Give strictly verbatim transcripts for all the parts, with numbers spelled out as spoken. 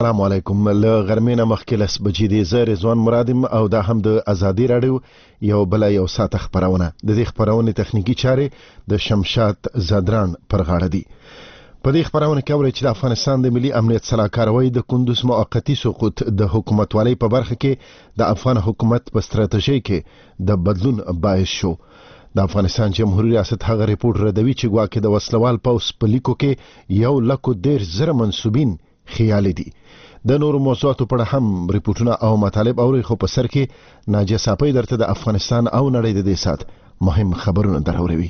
السلام علیکم. له غرمې نه مخکې لس بجې دي. زه رضوان مرادم او دا هم د ازادي راډیو یو بل یو ساعت خبرونه. د دې خبرونې تخنیکی چارې د شمشاد زادران پر غاړه دي. په دې خبرونه کې اوري چې د افغانستان د ملي امنیت سلاکار وایي د کندوز موقتی سقوط د حکومتوالۍ په برخه کې د افغان حکومت په ستراتیژي کې د بدلون باعث شو. د افغانستان جمهوریت ریاست هغه ریپورت ردوي چې ګواکې د وسلوال پوس په لیکو کې یو لکو ډیر زره منسوبین خیالي دي. د نورو موضوعاتو په اړه هم ریپورتونه او مطالب اوري، خو په سر کې ناجیه صافی درته د افغانستان او نړۍ د دې سات مهم خبرونه دراوړي.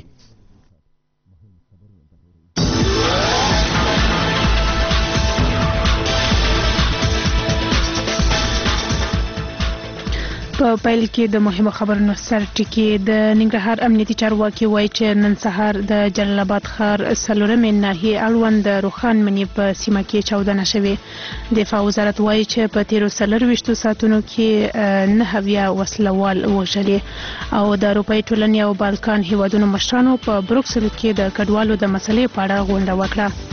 په پیل کې د مهمو خبرونو سر ټکی د ننګرهار امنیتي چارواکي وایي چې نن سهار د جلال آباد ښار څلورمې ناحیې اړوند د روخان منی په سیمه کې چاودنه شوې. دفاع وزارت وایي چې په تیرو څلرویشتو ساعتونو کې نه اویا وسلوال وژلې او د اروپایي ټولنې او بالکان هیوادونو مشرانو په بروکسل کې د کډوالو د مسلې په اړه غونډه وکړه.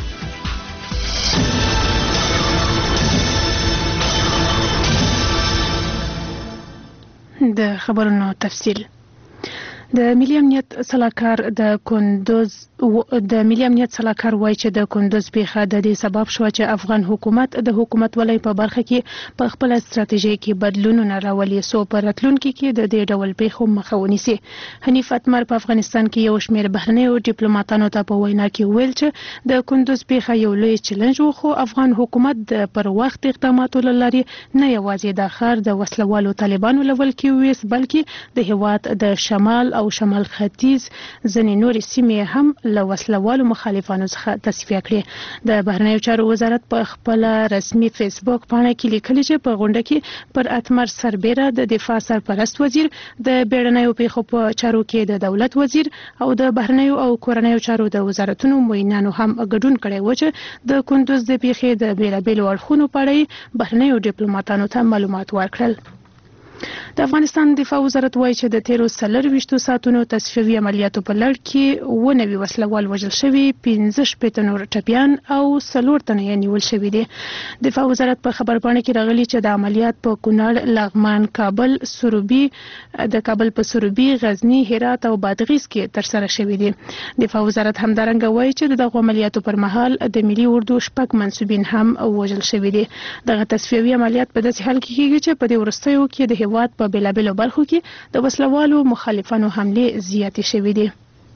د خبرونو تفصیل. د ملي امنیت سلاکار د کندوز د ملي امنیت سلاکار وایي چې د کندوز پیښه د دې سبب شو چې افغان حکومت د حکومتولۍ په برخه کې په خپل ستراتیژي کې بدلونونه راولي سو په راتلونکي کې د دې ډول پیښو مخه ونیسي. حنیف اتمر په افغانستان کې یو شمېر بهرنیو ډیپلوماټانو ته په وینا کې ویل چې د کندوز پیښه یو لوی چیلنج و، خو افغان حکومت د پر وخت اقداماتو لري نه یوازې د ښار د وسلوالو طالبانو لول کې ویس بلکې د هیواد د شمال او شمال ختیځ ځینې نورې سیمې هم له وسلوالو مخالفانو څخه تصفیه کړې. د بهرنیو چارو وزارت په خپل رسمي فیسبوک پاڼه کې لیکلي چې په غونډه کې پر اتمر سربیره د دفاع سرپرست وزیر، د بیړنیو پیښو په چارو کې د دولت وزیر او د بهرنیو او کورنیو چارو د وزارتونو معینانو هم ګډون کړی و چې د کندوز د پیښې د بیلابیلو اړخونو په اړه بهرنیو ډیپلوماټانو ته معلومات ورکړل. د افغانستان دفاع وزارت وایي چې د تیرو څلرویشتو ساعتونو تصفیوي عملیاتو په لړ کې اووه نوي وسلوال وژل شوي، پنځه شپېته نور ټپیان او څلور تنه یې نیول شوي دي. دفاع وزارت په خبرپاڼه کې راغلي چې د عملیات په کونړ، لغمان، کابل، سروبي د کابل په سروبي، غزني، هرات او بادغیس کې ترسره شوي دي. دفاع وزارت همدارنګه وایي چې دغه عملیاتو پر مهال د ملي اردو شپږ منسوبین هم وژل شوي دي. دغه تصفیوي عملیات په داسې حال کې کیږي چې په دې وروستیو کې د هیواد په بیلابیلو برخو کې د وسلوالو مخالفانو حملې زیاتې شوې دي.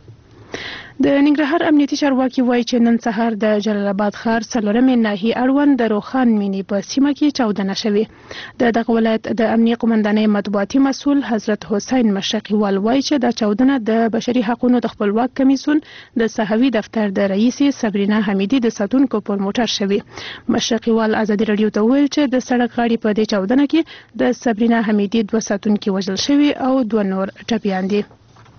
د ننګرهار امنیتي چارواکي وایي چې نن سهار د جلال آباد ښار څلورمې ناحیې اړوند د روخان منی په سیمه کې چاودنه شوې. د دغه ولایت د امنیه قومندانۍ مطبوعاتي مسؤل حضرت حسین مشرقیوال وایي چې دا چاودنه د بشري حقوقو د خپلواک کمیسیون د صحوي دفتر د رئیس صبرینا حمیدي د ساتونکو پر موټر شوې. مشرقیوال ازادي راډیو ته ویل چې د سړک غاړې په دې چاودنه کې د صبرینا حمیدي دوه ساتونکي وژل شوي او دوه نور ټپیان دي.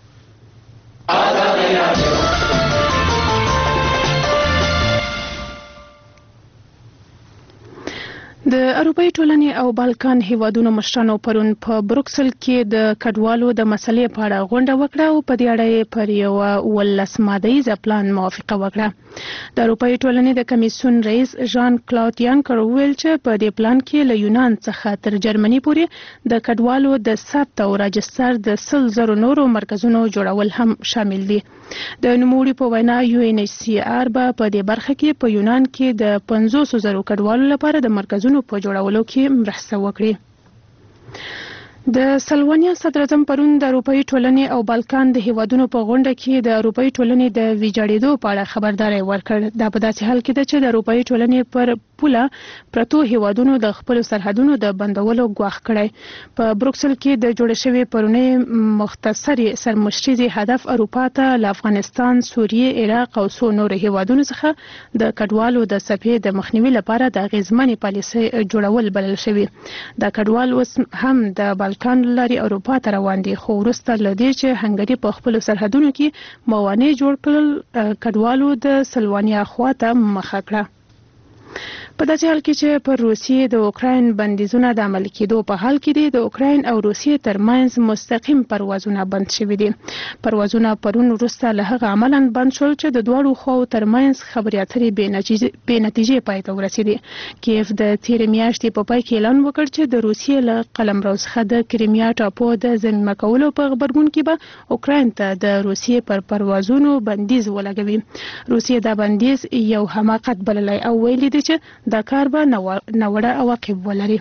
د اروپایي ټولنې او بالکان هیوادونو مشرانو پرون په بروکسل کې د کډوالو د مسلې په اړه غونډه وکړه او په دې اړه پر یو ولس مادهیزه پلان موافقه وکړه. د اروپایي ټولنې د کمیسیون رئیس ژان کلاود یانکر ویل چې په دې پلان کې له یونان څخه تر جرمني پورې د کډوالو د ثبت او راجستر د سل زرو نورو مرکزونو جوړول هم شامل دي. د نوموړي په وینا یو ان ایچ سی آر به په دې برخه کې په یونان کې د پنځوس زرو کډوالو لپاره د مرکزونو په جوړولو کې مرسته وکړي. د سلوانیا صدر اعظم پرون د اروپایي ټولنې او بالکان د هیوادونو په غونډه کې د اروپایي ټولنې د ویجاړېدو په اړه خبرداری ورکړ. دا په داسې حال کې ده چې د اروپایي ټولنې پر پوله پرتو هیوادونو د خپل سرحدونو د بندولو ګواښ کړی. په بروکسل کې د جوړ شوی پرونی مختصرې سرمشریزي هدف اروپا ته له افغانستان، سوریې، عراق او څو نور هیوادونو څخه د کډوالو د څپې د مخنیوي لپاره د اغیزمنې پالیسۍ جوړول بلل شوي. دا کډوال اوس هم د بالکان لاري اروپا ته روان دي، خو وروسته له دې چې هنګري په خپل سرحدونو کې موانع جوړ کړل، کډوالو د سلوانیا خواته مخه کړه. په داسې حال کې چې پر روسیې د اوکراین بندیزونه د عمل کېدو په حال کې دي د اوکراین او روسیې ترمنځ مستقیم پروازونه بند شوي دي. پروازونه پرون وروسته له هغه عملاً بند شول چې د دواړو خواو ترمنځ خبرې اترې بې نتیجې پای ته ورسېدې. کیف د تېرې میاشتې په پای کې اعلان وکړ چې د روسیې له قلمرو څخه د کریمیا ټاپو د ضمیمه کولو په غبرګون کې به اوکراین ته د روسیې پر پروازونو بندیز ولګوي. روسیې دا بندیز یو حماقت بللی او ویلي دی چې دا کار به ناوړه عواقب ولري.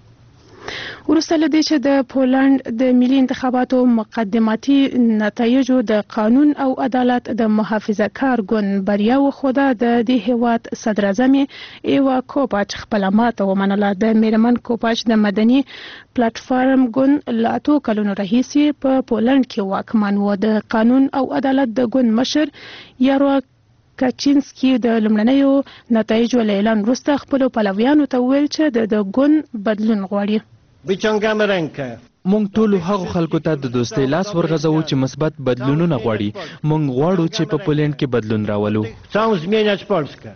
وروسته له دې چې د پولند د ملي انتخاباتو مقدماتي نتایجو د قانون او عدالت د محافظه کار ګوند بریا وښوده، د دې هیواد صدر اعظم ایوا کوپاچ خپله ماته ومنله. د میرمن کوپاچ د مدني پلاټفارم ګوند له اتو کلونو راهیسې په پولند کې واکمن و. د قانون او عدالت د ګوند مشر یاروا کاچینسکي د لومړنیو نتایجو له اعلان وروسته خپلو پلویانو ته وویل چې د ګوند بدلون غواړي. مونږ ټول هغو خلکو ته د دوستۍ لاس ورغځو چې مثبت بدلونونه غواړي. مونږ غواړو چې په پولند کې بدلون راولو.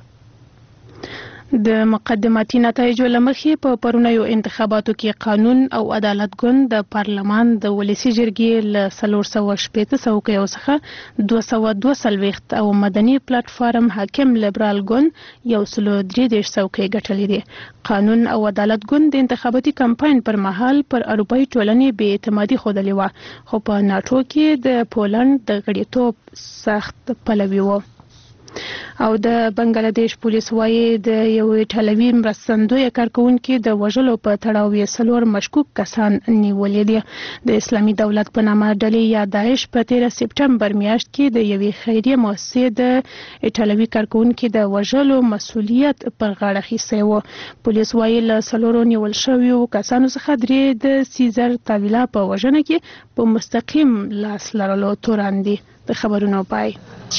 د مقدماتي نتایجو له مخې په پرونیو انتخاباتو کې قانون او عدالت ګوند د پارلمان د ولسي جرګې له څلور سوه شپېته څوکیو څخه دوه سوه دوه څلوېښت او مدني پلاټفارم حاکم لیبرال ګوند یو سلو درې دېرش څوکۍ ګټلې دي. قانون او عدالت ګوند د انتخاباتي کمپاین پر مهال پر اروپایي ټولنې بې اعتمادي ښودلې وه، خو په ناټو کې د پولند د غړیتوب سخت پلوي و. او د بنگلاديش پولیس وايي د یو ایټالوي مرستندوی کارکونکو د وژلو په تړاو یې څلور مشکوک کسان نیولې دي. د اسلامي دولت په نامه ډلې یا داعش په تیره سپټمبر میاشت کې د یوې خیریه مؤسسې د ایټالوي کارکونکو د وژلو مسؤلیت پر غاړه اخیستی و. پولیس وايي له څلورو نیول شویو کسانو څخه درې د سیزر تاویلا په وژنه کې په مستقیم لاس لرلو تورن دي. د خبرونو پای.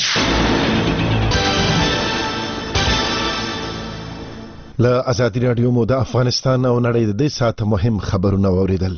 له ازادي رادیو مو د افغانستان او نړۍ د دې ساعت مهم خبرونه واوریدل.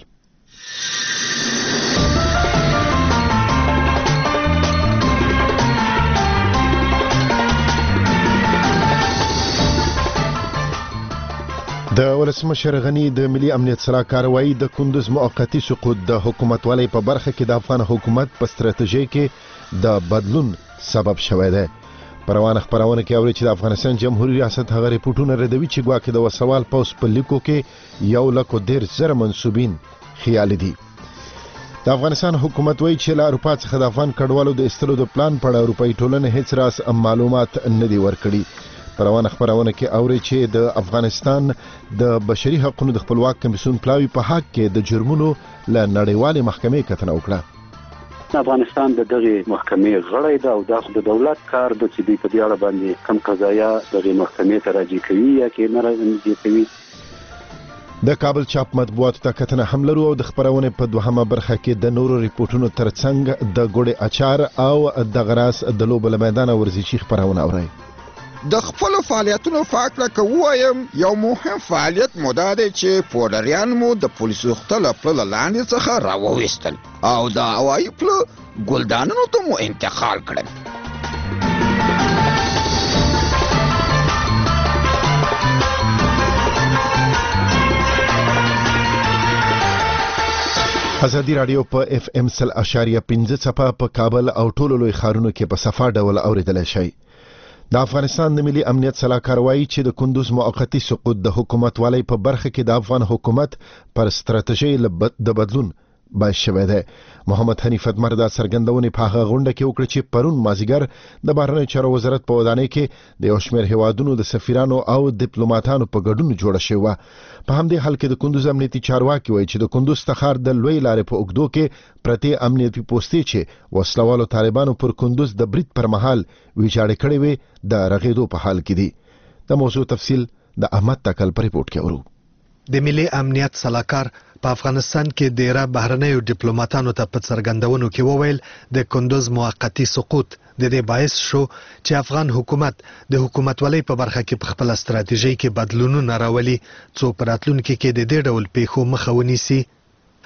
د ولسمشر غنی د ملي امنیت صلاحکار وایي د کندوز موقتی سقوط د حکومت والی په برخه کې د افغان حکومت په ستراتیژي کې د بدلون سبب شوی دی. پروانه خبرونه کې اوري چې د افغانستان جمهوریت ریاست هغه ریپورتونه ردوي چې ګواکې د وسوال پوس په لیکو کې یو لکو ډیر زره منسوبین خیال دي. د افغانستان حکومت وایي چې له اروپا څخه د افغان کډوالو د استلو د پلان په اړه اروپایي ټولنه هیڅ راس معلومات نه دی ورکړي. پروانه خبرونه کې اوري چې د افغانستان د بشري حقوقو د خپلواک کمیسیون پلاوی په حق کې د جرمونو له نړیوالې محکمې کتنه وکړه. افغانستان د دغه محکمې غړی ده او د دولت کار د چې په دې اړه باندې کم قضایا دغه محکمې ته راځي کوي یا کې نه راځي کوي. د کابل چاپ مطبوعاتو ته کتنه هم لرو او د خبرونه په دوهمه برخه کې د نورو ریپورتونو ترڅنګ د ګوډې اچار او د غراس د لوبل میدان ورزشي خبرونه اوري. د خپل فعالیتونو فاکله کووایم یو مهم فعالیت مو دا دی چې پولریان مو د پولیسو خپل پل لاندې څخه راوويستل او د هوایي پل ګلدانونو ته مو انتقال کړل. ازادي رادیو په اف ام سل اشاریه پنځه صفه په کابل او ټولو لوی ښارونو کې په صفه ډول اوریدل شي. د افغانستان د ملي امنیت صلاحکار وایي چې د کندوز موقتی سقوط د حکومت والی په برخه کې د افغان حکومت پر ستراتیژي د بدلون باعث شوی دی. محمد حنیف اتمر دا څرګندونه په هغه غونډه کې وکړه چې پرون مازیګر د بهرنیو چارو وزارت په ودانۍ کې د یو شمېر هیوادونو د سفیرانو او ډیپلوماټانو په ګډون جوړه شوې وه. په همدې حال کې د کندوز امنیتي چارواکي وایي چې د کندوز تخار د لوی لارې په اوږدو کې پرتې امنیتي پوستې چې وسلوالو طالبانو پر کندوز د برید پر مهال ویجاړې کړې وې د رغېدو په حال کې دي. د موضوع تفصیل د احمد تکل په ریپورت کې اورو. د ملي امنیت صلاحکار په افغانستان کې ډیره بهرنیو ډیپلوماټانو ته په څرګندونو کې وویل د کندوز موقتی سقوط د دې باعث شو چې افغان حکومت د حکومتولۍ په برخه کې په خپل ستراتیژي کې بدلونونه راولي څو په راتلونکي کې د دې ډول پیښو مخه ونیسي.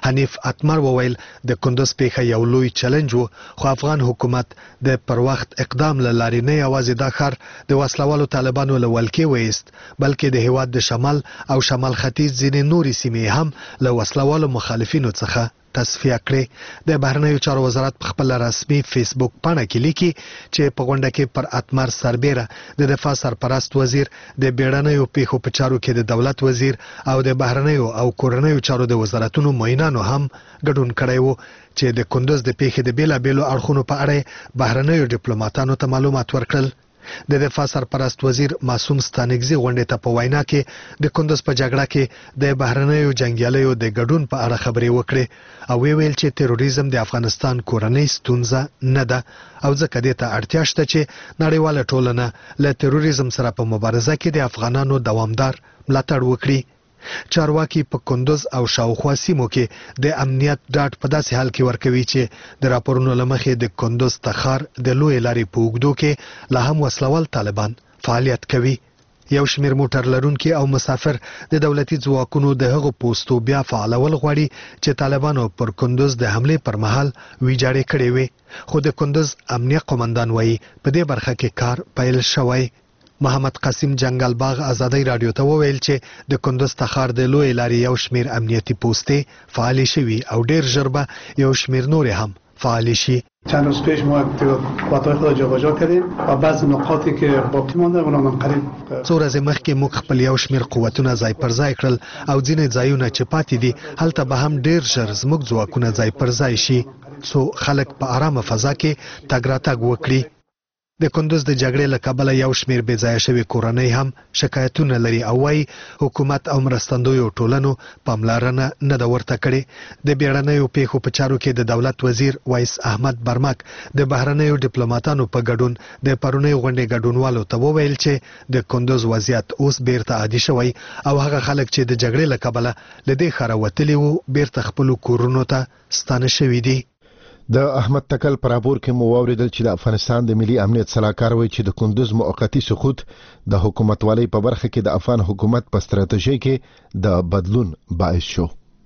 حنیف اتمر وویل د کندوز پیښه یو لوی چیلنج و، خو افغان حکومت د پر وخت اقدام له لارې نه یوازې دا ښار د وسلوالو طالبانو له ولکې وایست، بلکې د هیواد د شمال او شمال ختیځ ځینې نورې سیمې هم له وسلوالو مخالفینو څخه تصفیه کړې. د بهرنیو چارو وزارت په خپل رسمي فیسبوک پاڼه کې لیکي چې په غونډه کې پر اتمر سربیره د دفاع سرپرست وزیر، د بیړنیو پیښو په چارو کې د دولت وزیر او د بهرنیو او کورنیو چارو د وزارتونو معینانو هم ګډون کړی و چې د کندوز د پیښې د بیلابیلو اړخونو په اړه بهرنیو ډیپلوماټانو ته معلومات ورکړل. د دفاع سرپرست وزیر معصوم ستانکزي غونډې ته په وینا کې د کندوز په جګړه کې د بهرنیو جنګیالیو د ګډون په اړه خبرې وکړې او ویل چې تروریزم د افغانستان کورنۍ ستونزه نه ده او ځکه دې ته اړتیا شته چې نړیواله ټولنه له تروریزم سره په مبارزه کې د افغانانو دوامدار ملاتړ وکړي. چارواکي په کندوز او شاوخوا سیمو کې د امنیت ډاډ په داسې حال کې ورکوي چې د راپورونو له مخې د کندوز تخار د لوی لارې په اوږدو کې لا هم وسلوال طالبان فعالیت کوي. یو شمیر موټر لرونکي او مسافر د دولتي ځواکونو د هغو پوستو بیا فعالول غواړي چې طالبانو پر کندوز د حملې پر مهال ویجاړې کړې وي، خو د کندوز امنیه قومندان وایي په دې برخه کې کار پیل شوی. محمد قاسم جنگل باغ ازادي رادیو ته وویل چې د کندوز تخار د لوی لارې یو شمیر امنیتي پوستې فعال شوي او ډیر ژر به یو شمیر نور هم فعال شي. چند روز پیش ما قوت‌های خود جابجا کردیم و بعض نقاطی که باقی مانده اونها هم قریب څو ورځې مخکې موږ خپل یو شمیر قوتونه ځای پر ځای کړل او ځینې ځایونه چې پاتې دي هلته به هم ډیر ژر زموږ ځواکونه ځای پر ځای شي څو خلک په آرامه فضا کې تګ راتګ وکړي. د کندوز د جګړې له کبله یو شمیر بې ځایه شوي کورنۍ هم شکایتونه لري او وايي حکومت او مرستندویو ټولنو پاملرنه نه ده ورته کړې. د بیړنیو پیښو په چارو کې د دولت وزیر وایس احمد برمک د بهرنیو ډیپلوماټانو په ګډون د پرونۍ غونډې ګډونوالو ته وویل چې د کندوز وضعیت اوس بیرته عادي شوی او هغه خلک چې د جګړې له کبله له دې ښاره وتلي وو بیرته خپلو کورونو ته ستانه شوي دي. د احمد تکل پر راپور کې مو واوریدل چې د افغانستان د ملي امنیت سلاکار وایي چې د کندوز موقتی سقوط د حکومتوالۍ په برخه کې د افغان حکومت په ستراتیژۍ کې د بدلون باعث شو.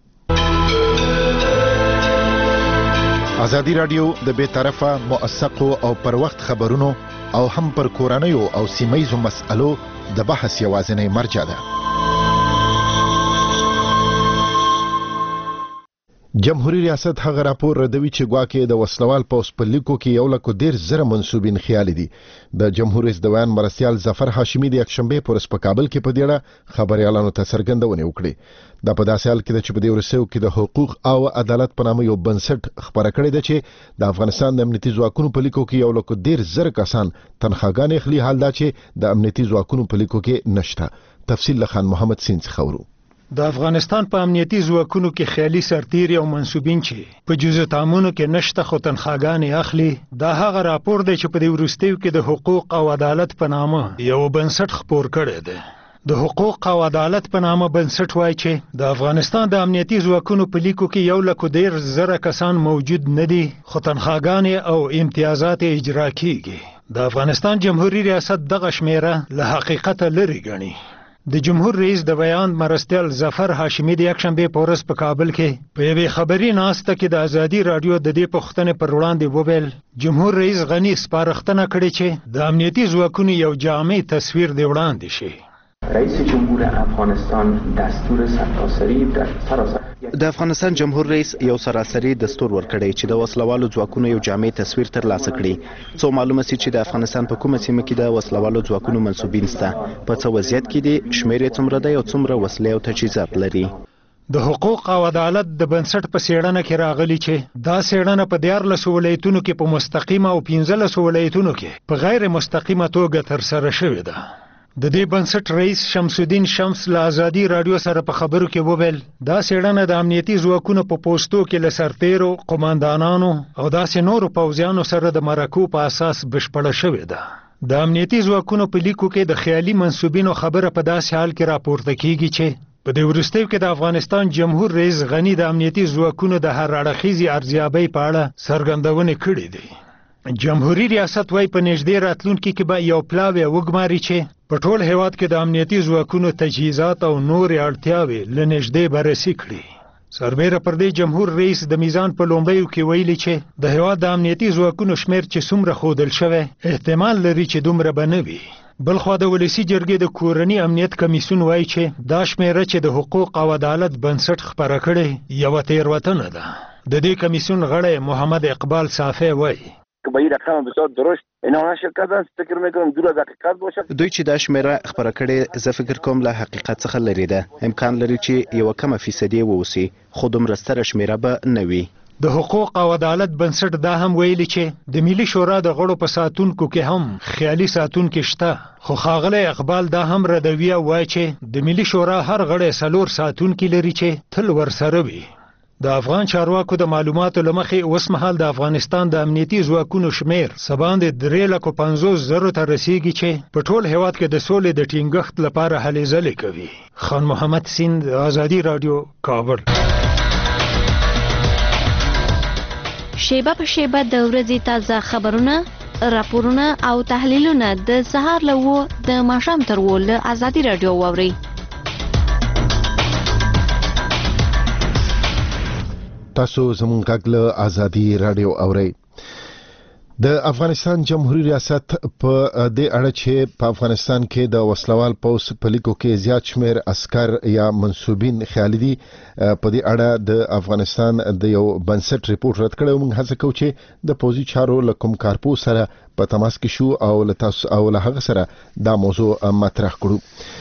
ازادي رادیو د بې طرفه موثقو او پر وخت خبرونو او هم پر کورنیو او سیمایزو مسألو د بحث یوازینی مرجع ده. جمهوریت ریاست هغه راپور ردوي چې ګواکې د وسلوال پوس په لیکو کې یو لکه ډیر زره منسوبین خیال دي. د جمهوریت د بیان مرستیال ظفر هاشمي د یکشنبه پر په کابل کې په دیړه خبريالانو ته څرګندونه وکړه. د په داسې حال کې چې په دې ورسېو کې د حقوق او عدالت په نامه یو بنسټ خبره کړې ده چې د افغانستان د امنیتي ځواکونو په لیکو کې یو لکه ډیر زره کسان تنخواګانې اخلي، حال دا چې د امنیتي ځواکونو په لیکو کې نشته. تفصیل له خان محمد سین خورو. د افغانستان په امنیتي ځواکونو کې خیالي سرتیري او منسوبین چې په جزء تامونو کې نشته خو تنخواګانې اخلي، دا هغه راپور دی چې په دې وروستیو کې د حقوق او عدالت په نامه یو بنسټ خپور کړی دی. د حقوق او عدالت په نامه بنسټ وایي چې د افغانستان د امنیتي ځواکونو په لیکو کې یو لکه ډیر زره کسان موجود نه دي خو تنخواګانې او امتیازات اجرا کیږي. د افغانستان جمهوریت ریاست دغه شمیره له حقیقت لري ګڼي. د جمهور رئیس د بیان مرستیال ظفر هاشمي د یکشنبه په ورځ په کابل کې په یوې خبري ناسته کې د ازادي رادیو د دې پوښتنې پر وړاندې وویل جمهور رئیس غنی سپارښتنه کړې چې د امنیتي ځواکونو یو جامع تصویر دی وړاندې شي. رئیس جمهور افغانستان دستور سرتاسری در سراسر د افغانستان جمهور رئیس یو سراسري دستور ورکړی چې د وسلوالو ځواکونو یو جامع تصویر ترلاسه کړي. څو معلومه سي چې د افغانستان په کومه سیمه کې د وسلوالو ځواکونو منسوبین شته، په څه وضعیت کې دي، شمېر یې څومره دی او څومره وسلې او تجهیزات لري. د حقوق او عدالت د بنسټ په څېړنه کې راغلي چې دا څېړنه په دیارلسو ولایتونو کې په مستقیمه او پنځلسو ولایتونو کې په غیر مستقیمه توګه ترسره شوې ده. د دې بنسټ رئیس شمس الدین شمس له ازادي رادیو سره په خبرو کې وویل دا څېړنه د امنیتي ځواکونو په پوستو کې له سرتیرو، قماندانانو او داسې نورو پوځیانو سره د مرکو په اساس بشپړه شوې ده. د امنیتي ځواکونو په لیکو کې د خیالي منسوبینو خبره په داسې حال کې راپورته کیږي چې په دې وروستیو کې د افغانستان جمهور رئیس غنی د امنیتي ځواکونو د هر اړخیزې ارزیابۍ په اړه څرګندونې کړې دي. جمهوریت ریاست وايي په نږدې راتلونکي کې به یو پلاوی وګماري چې په ټول هیواد کې د امنیتي ځواکونو تجهیزات او نورې اړتیاوې له نږدې بررسي کړي. سربیره پر دې جمهور رئیس د میزان په لومړیو کې ویلي چې د هیواد د امنیتي ځواکونو شمیر چې څومره ښودل شوی احتمال لري چې دومره به نه وي. بلخوا د ولسی جرګې د کورني امنیت کمیسیون وایي چې دا شمیره چې د حقوق او عدالت بنسټ خپره کړي یوه تېروتنه ده. د دې کمیسیون غړی محمد اقبال صافی وایي به این رقم بسیار درست اینا شرکت است فکر میکنم دور از حقیقت باشه. دوی چې دا شمیره خبره کړي زه فکر کوم له حقیقت څخه لري ده. امکان لري چې یو کم فیصدي ووسی خو دومره ستره شمیره به نه وي. د حقوق او عدالت بنسټ دا هم ویلي چې د ملي شورا د غړو په ساتونکو کې هم خیالي ساتونکي شته. خو ښاغلی اقبال دا هم ردوي او وایي چې د ملي شورا هر غړی څلور ساتونکي لري چې تل ورسره وي. د افغان چارواکو د معلوماتو له مخې اوس مهال د افغانستان د امنیتي ځواکونو شمیر څه باندې درې لکو پنځوس زرو ته رسیږي چې په ټول هیواد کې د سولې د ټینګښت لپاره هلې ځلې کوي. خان محمد سیند، آزادي راډیو، کابل. شیبه په شیبه د ورځې تازه خبرونه، راپورونه او تحلیلونه د سهار له اوه د ماښام تر اوه له آزادي راډیو واورئ. تاسو زموږ غږ له آزادي راډیو اورئ. د افغانستان جمهوریت ریاست په دې اړه چې په افغانستان کې د وسلوال پوس په لیکو کې زیات شمیر عسكر یا منسوبین خیالي دي په دې اړه د افغانستان د یو بنسټ ریپورت رد کړی. موږ هڅه کوو چې د پوزي چارو له کوم کارپوس سره په تماس کې شو او له تاسو او له هغه سره دا موضوع مطرح کړو.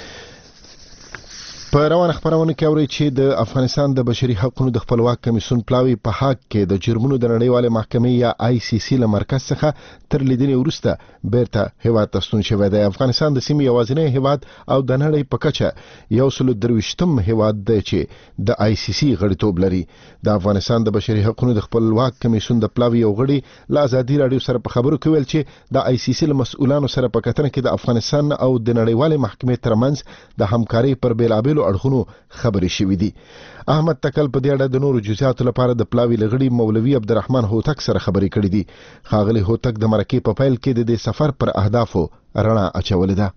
په روانه خبرونه کې اوري چې د افغانستان د بشري حقوقو د خپلواک کمیسیون پلاوی په حق کې د جرمونو د نړیوالې محکمې یا آی سی سی له مرکز څخه تر لیدنې وروسته بیرته هیواد ته ستون شوی دی. افغانستان د سیمې یوازینی هیواد او د نړۍ په کچه یو سل درویشتم هیواد دی چې د آی سی سی غړیتوب لري. د افغانستان د بشري حقوقو د خپلواک کمیسیون د پلاوی یو غړي له آزادي راډیو سره په خبرو کې ویل چې د آی سی سی له مسؤلانو سره په کتنه کې د افغانستان او د نړیوالې محکمې ترمنځ د همکارۍ پر بیلابېلو اړخونو خبرې شوې دي. احمد تکل په دې اړه د نورو جزئیاتو لپاره د پلاوی لغړي مولوي عبدالرحمن هوتک سره خبرې کړې دي. ښاغلي هوتک د مرکې په پیل کې د دې سفر پر اهدافو رڼا اچولې ده.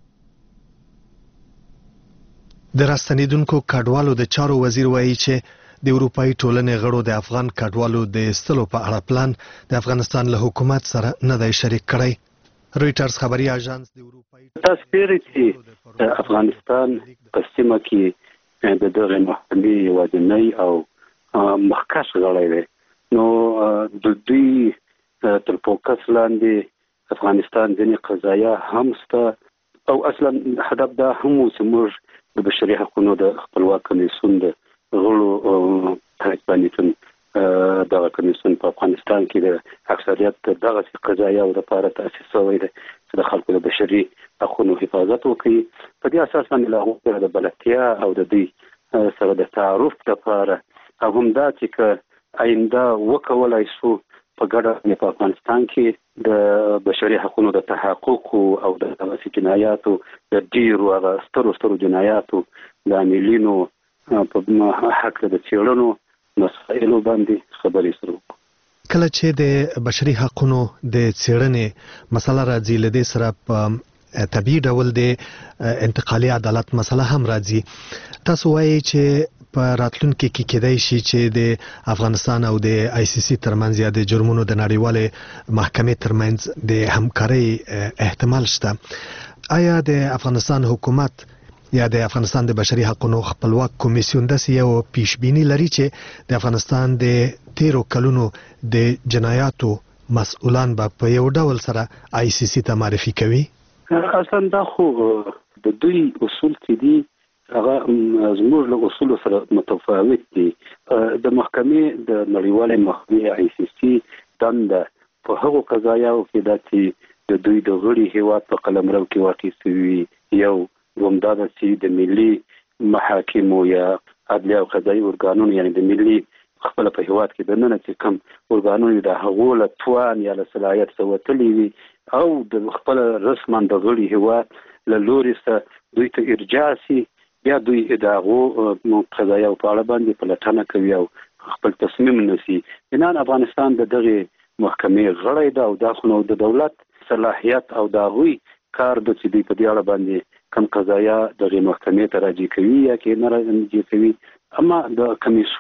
د راستنیدونکو کډوالو د چارو وزیر وایي چې د اروپאי ټولنې غړو د افغان کډوالو د استلو په اړه پلان د افغانستان له حکومت سره نه دی شریک کړی. رويټرز خبري اژانس د اروپאי تصویر چې د افغانستان په سیمه کې د دغه محکمې یوازینی او مخکښ غړی دی، نو د دوی تر فوکس لاندې افغانستان ځینې قضایا هم شته او اصلا هدف دا هم و چې موږ د بشري حقوقو د خپلواک کمیسیون د غړو ترڅ باندې دغه کمیسیون په افغانستان کې د اکثریت دغه قضایا لپاره تاسیس شوی دی چې د خلکو د بشري حقوقو حفاظت وکړي. په دې اساس باندې له هغوی سره د بلدتیا او د دوی سره د تعارف لپاره او همدا چې آینده وکولای شو په ګډه په افغانستان کې د بشري حقوقو د تحقق او د دغه جنایاتو د ډیرو هغه سترو سترو جنایاتو د عاملینو په حق د څېړنو مسایلو باندې خبرې سره وکړو. کله چې د بشري حقوقو د څېړنې مسله راځي له دې سره په طبيعي ډول د انتقالي عدالت مسله هم راځي. تاسو وایي چې په راتلونکي کې کېدای شي چې د افغانستان او د آی سی سی ترمنځ یا د جرمونو د نړیوالې محکمې ترمنځ د همکارۍ احتمال شته. آیا د افغانستان حکومت یا د افغانستان د بشري حقوقو خپلواک کمیسیون داسې یو پیشبینی لري چې د افغانستان د تیرو کلونو د جنایاتو مسؤلان به په یو ډول سره آی سی سی ته معرفي کوي؟ اصلا دا خو د دوی اصول چې دي هغه زموږ له اصول سره متفاوت دي. د محکمې د نړیوالې محکمې آی سی سی دنده په هغو قضایاو کې ده چې د دوی د غړي هیواد په قلمرو کې واقع شوي، یو همدا ده چې د ملي محاکمو یا عدلي او قضایي ارګانونو یعنې د ملي خپل په هیواد کې د نن چې کوم ارګانونو د هغو له توان یا له صلاحیت څخه وتلي وي او د خپل رسما د غړي هیواد له لوري سره دوی ته ارجاع سي، بیا دوی د هغو قضایاو په اړه باندې پلټنه کوي او خپل تصمیم نیسي. بنان افغانستان د دغه محکمې غړی ده او دا خو نو د دولت صلاحیت او د هغوی کار د چې دوی په دې اړه باندې کوم قضایا دغه محکمې ته راجع کوي یا کې نه راجع کوي. اما د کمیسیون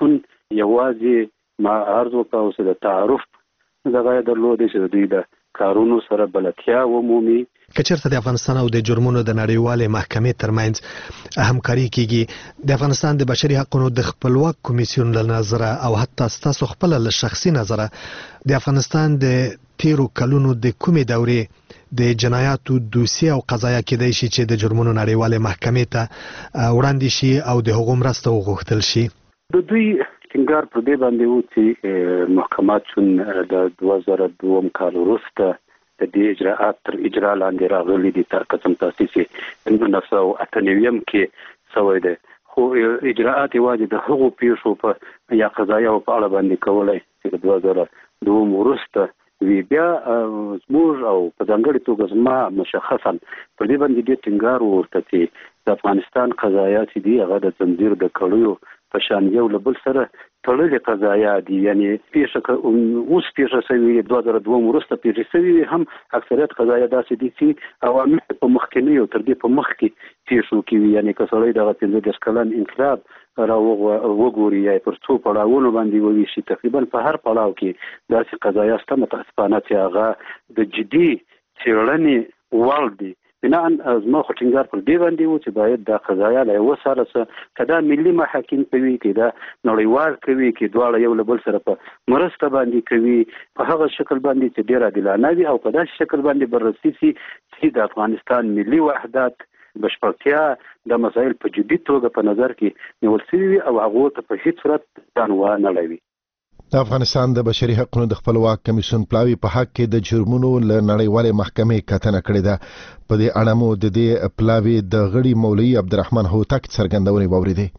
یوازې ما عرض وکړ چې د تعارف دغه درلودې چې دوی د کارونو سره بلدتیا ومومي. که چېرته د افغانستان او د جرمونو د نړیوالې محکمې ترمنځ همکاري کیږي، د افغانستان د بشري حقوقو د خپلواک کمیسیون له نظره او حتی ستاسو خپل له شخصي نظره د افغانستان د تیرو کلونو د کومې دورې د جنایاتو دوسیه او قضایا کېدای شي چې د جرمونو نړیوالې محکمې ته وړاندې شي او د هغو مرسته وغوښتل شي؟ د دوی ټینګار پر دې باندې و چې محکمات چون د دوه زره دوه کال وروسته د دې اجراءات تر اجرا لاندې راغلي دي تر قسم تاسیس په نولس سوه اته نوي کې سوی دی، خو اجراءات یوازې د هغو پیښو په یا قضایاو په اړه باندې کولای چې دوه زره دوه وروسته وی بیا زموږ او په ځانګړي توګه زما مشخصا پر دې باندې ډېر ټینګار ورته چې د افغانستان قضایات دي هغه د زنجیر د کړیو په شان یو له بل سره تړلې قضایا دي، یعنی پیښه اوس پیښه شوې دوه زره دوه وروسته پیښه شوې هم اکثریت قضایا داسې دي چې عوامل په مخکنی او تر دې په مخ کې پیښو کې یعنی کسړې دغه پنځه دېرش کلن انقلاب را وګوري یا پر څو پړاوونو باندې وویشي، تقریبا په هر پړاو کې داسې قضایا شته متاسفانه چې هغه د جدي څېړنې وړ دي. بناء زما خو ټینګار پر دې باندې و چې باید دا قضایا له یوه سره څه که دا ملي محاکم کوي که دا نړیوال کوي که دواړه یو له بل سره په مرسته باندې کوي په هغه شکل باندې چې ډېر عادلانه وي او په داسې شکل باندې بررسي شي چې د افغانستان ملي وحدت بشپړتیا د مسایل په جدي توګه په نظر کې نیول شوي وي او هغو ته په هیڅ صورت ځان ونه لوي. د افغانستان د بشري حقوقو د خپلواک کمیسیون پلاوی په حق کې د جرمونو له نړیوالې محکمې کتنه کړې ده. په دې اړه مو د دې پلاوی د غړي مولوي عبدالرحمن هوتک څرګندونې واورېدې.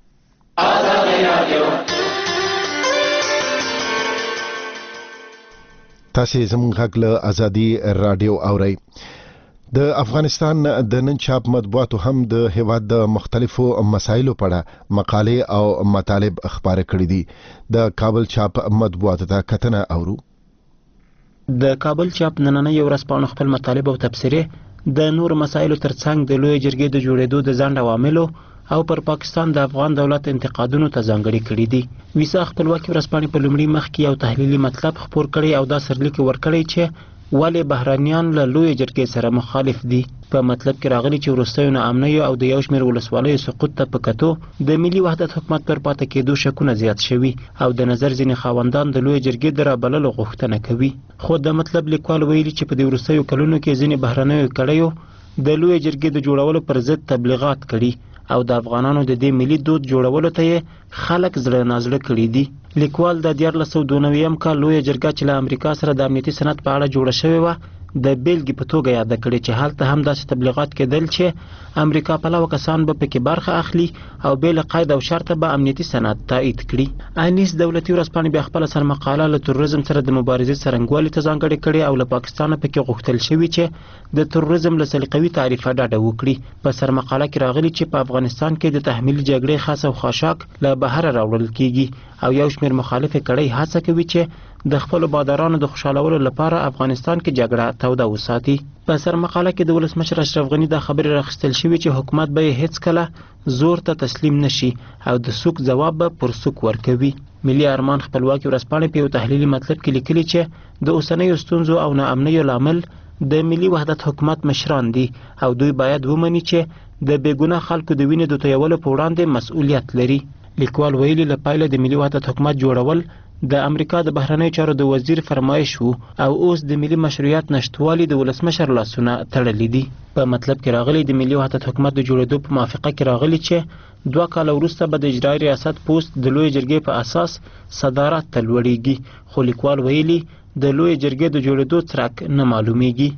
تاسې زموږ غږ له ازادي رادیو اورئ. د افغانستان د نن چاپ مطبوعاتو هم د هیواد د مختلفو مسایلو په اړه مقالې او مطالب خپاره کړي دي. د کابل چاپ مطبوعاتو ته کتنه اورو. د کابل چاپ نننۍ ورځ پاڼو خپل مطالب او تبصرې د نور مسایلو ترڅنګ د لوی جرګې د جوړېدو د ځنډ عواملو او پر پاکستان د افغان دولت انتقادونو ته ځانګړي کړي دي. ویسا خپلواکي ورځپاڼې په لومړي مخ کې یو تحلیلي مطلب خپور کړی او دا سرلیک ورکړی چې ولې بهرانیان له لوی جرګې سره مخالف دي. په مطلب کې راغلي چې وروستیو ناامنیو او د یو شمېر ولسوالیو سقوط ته په کتو د ملي وحدت حکومت پر پاتې کېدو شکونه زیات شوي او د نظر ځینې خاوندان د لوی جرګې د رابللو غوښتنه کوي. خو د مطلب لیکوال ویلي چې په دې وروستیو کلونو کې ځینې بهرنیو کړیو د لوی جرګې د جوړولو پر ضد تبلیغات کړي او د افغانانو د دې ملي دود جوړولو ته یې خلک زړه نازړه کړي دي. لیکوال د دیارلس سوه دوه نوي کال لویه جرګه چې له امریکا سره د امنیتي سند په اړه جوړه شوې وه د بیلګې په توګه یاده کړې چې هلته هم داسې تبلیغات کېدل چې امریکا پلوه کسان به پکې برخه اخلي او بې له قید او شرطه به امنیتي سند تایید کړي. انیس دولتي ورځپاڼې بیا خپله سرمقاله له تروریزم سره د مبارزې څرنګوالي ته ځانګړې کړې او له پاکستانه پکې غوښتل شوي چې د تروریزم له سلیقوي تعریفه ډډه وکړي. په سرمقاله کې راغلي چې په افغانستان کې د تحمیلي جګړې خاص او خاشاک له بهره راوړل کیږي او یو شمېر مخالفې کړۍ هڅه کوي چې د خپلو بادارانو د خوشحالولو لپاره افغانستان کې جګړه توده وساتي. په سرمقاله کې د ولسمشر اشرف غني دا خبرې راخیستل شوي چې حکومت به یې هیڅ کله زور ته تسلیم نشي او د سوک ځواب به پر سوک ورکوي. ملي ارمان خپلواکي ورځپاڼې په یو تحلیلي مطلب کې لیکلي چې د اوسنیو ستونزو او ناامنیو لامل د ملي وحدت حکومت مشران دي او دوی باید ومني چې د بېګناه خلکو د وینې د تویولو په وړاندې مسؤلیت لري. لیکوال ویلي له پایله د ملي وحدت حکومت جوړول د امریکا د بهرنیو چارو د وزیر فرمایش وو او اوس د ملي مشروعیت نشتوالي د ولسمشر لاسونه تړلي دي. په مطلب کې راغلي د ملي وحدت حکومت د جوړېدو په موافقه کې راغلي چې دوه کاله وروسته به د اجرایي ریاست پوست د لوی جرګې په اساس صدارت ته لوړیږي. خو لیکوال ویلي د لوی جرګې د جوړېدو څرک نه معلومیږي.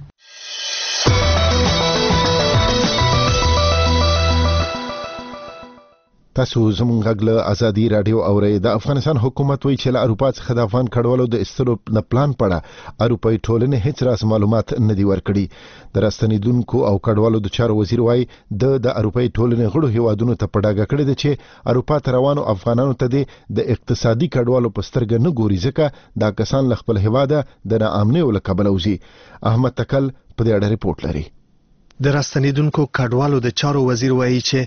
تاسو زموږ غږ له ازادي رادیو اورئ. د افغانستان حکومت وایي چې له اروپا څخه د افغان کډوالو د ایستلو د پلان په اړه اروپایي ټولنې هیڅ راز معلومات نه دي ورکړي. د راستنیدونکو او کډوالو د چارو وزیر وایي د د اروپایي ټولنې غړو هیوادونو ته په ډاګه کړی دی چې اروپا ته روانو افغانانو ته د اقتصادي کډوالو په سترګه نه ګوري ځکه دا کسان له خپل هیواده د ناامنیو له کبله وځي. احمد تکل په دې اړه ریپورت لري. د راستنیدونکو کډوالو د چارو وزیر وایي چې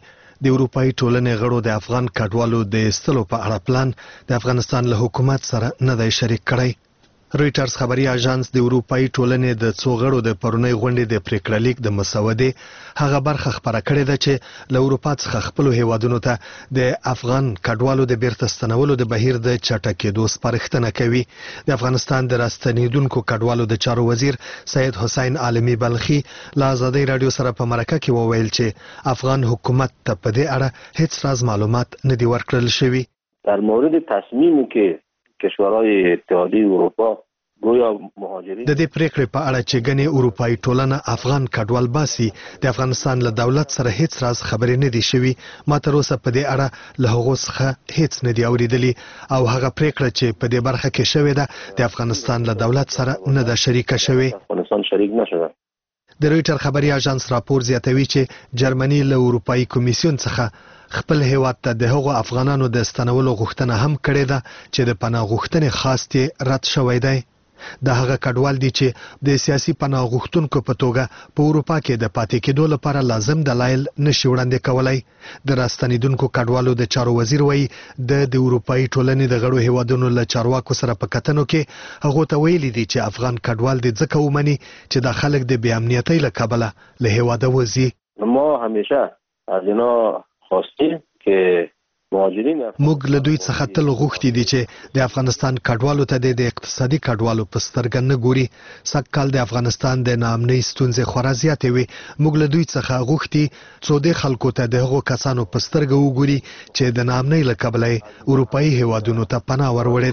د اروپאי ټولنې غړو د افغان کډوالو د ایستلو په اړه پلان د افغانستان له حکومت سره نه دی شریک کړی. رويټرز خبري اژانس د اروپאי ټولنې د څو غړو د پرونی غونډې د پریکړه لیک د مسودې هغه برخه خبره کړې ده چې له اروپا څخه خپل هیوادونو ته د افغان کډوالو د بیرته ستنولو د بهیر د چټکېدو سپارښتنه کوي. د افغانستان د راستنیدونکو کډوالو د چارو وزیر سید حسین عالمی بلخي له ازادي رادیو سره په مرکه کې وویل چې افغان حکومت ته په دې اړه هیڅ راز معلومات نه دي ورکړل شوي. در مورد تصمیمی که کشورهای اتحادیه اروپا گویا مهاجرین د دې پریکړې په اړه چې ګنې اروپאי ټولنه افغان کډوال باسي د افغانستان له دولت سره هیڅ راز خبرې نه دي شوي. ما تر اوسه په دې اړه له هغو څخه هیڅ نه دي اوریدلي او هغه پریکړه چې په دې برخه کې شوې ده د افغانستان له دولت سره نه ده شریکه شوې. افغانستان شریک نشوه. د رويټر خبري اژانس راپور زیاتوي چې جرمني له اروپאי کمیسیون څخه خپل هیواد ته د هغو افغانانو د ستنولو غوښتنه هم کړې ده چې د پناه غوښتنې خواست یې رد شوی دی. د هغه کډوال دي چې د سیاسي پناه غوښتونکو په توګه په اروپا کې د پاتې کېدو لپاره لازم دلایل نشي وړاندې کولای. د راستنیدونکو کډوالو د چارو وزیر وایي د د اروپאי ټولنې د غړو هیوادونو له چارواکو سره په کتنو کې هغه ته ویلي دي چې افغان کډوال دي ځکه ومني چې د خلک د بې امنیتۍ له کبله له هیواده وځي. ما همیشه از اینا خواستیم که موږ له دوی څخه تل غوښتي دي چې د افغانستان کډوالو ته د اقتصادي کډوالو په سترګه نه ګوري. سږکال د افغانستان د ناامنۍ ستونزې خورا زیاتې وي. موږ له دوی څخه غوښتي څو د خلکو ته د هغو کسانو په سترګه وګوري چې د ناامنۍ له کبله اروپאי هیوادونو ته پناه وروړې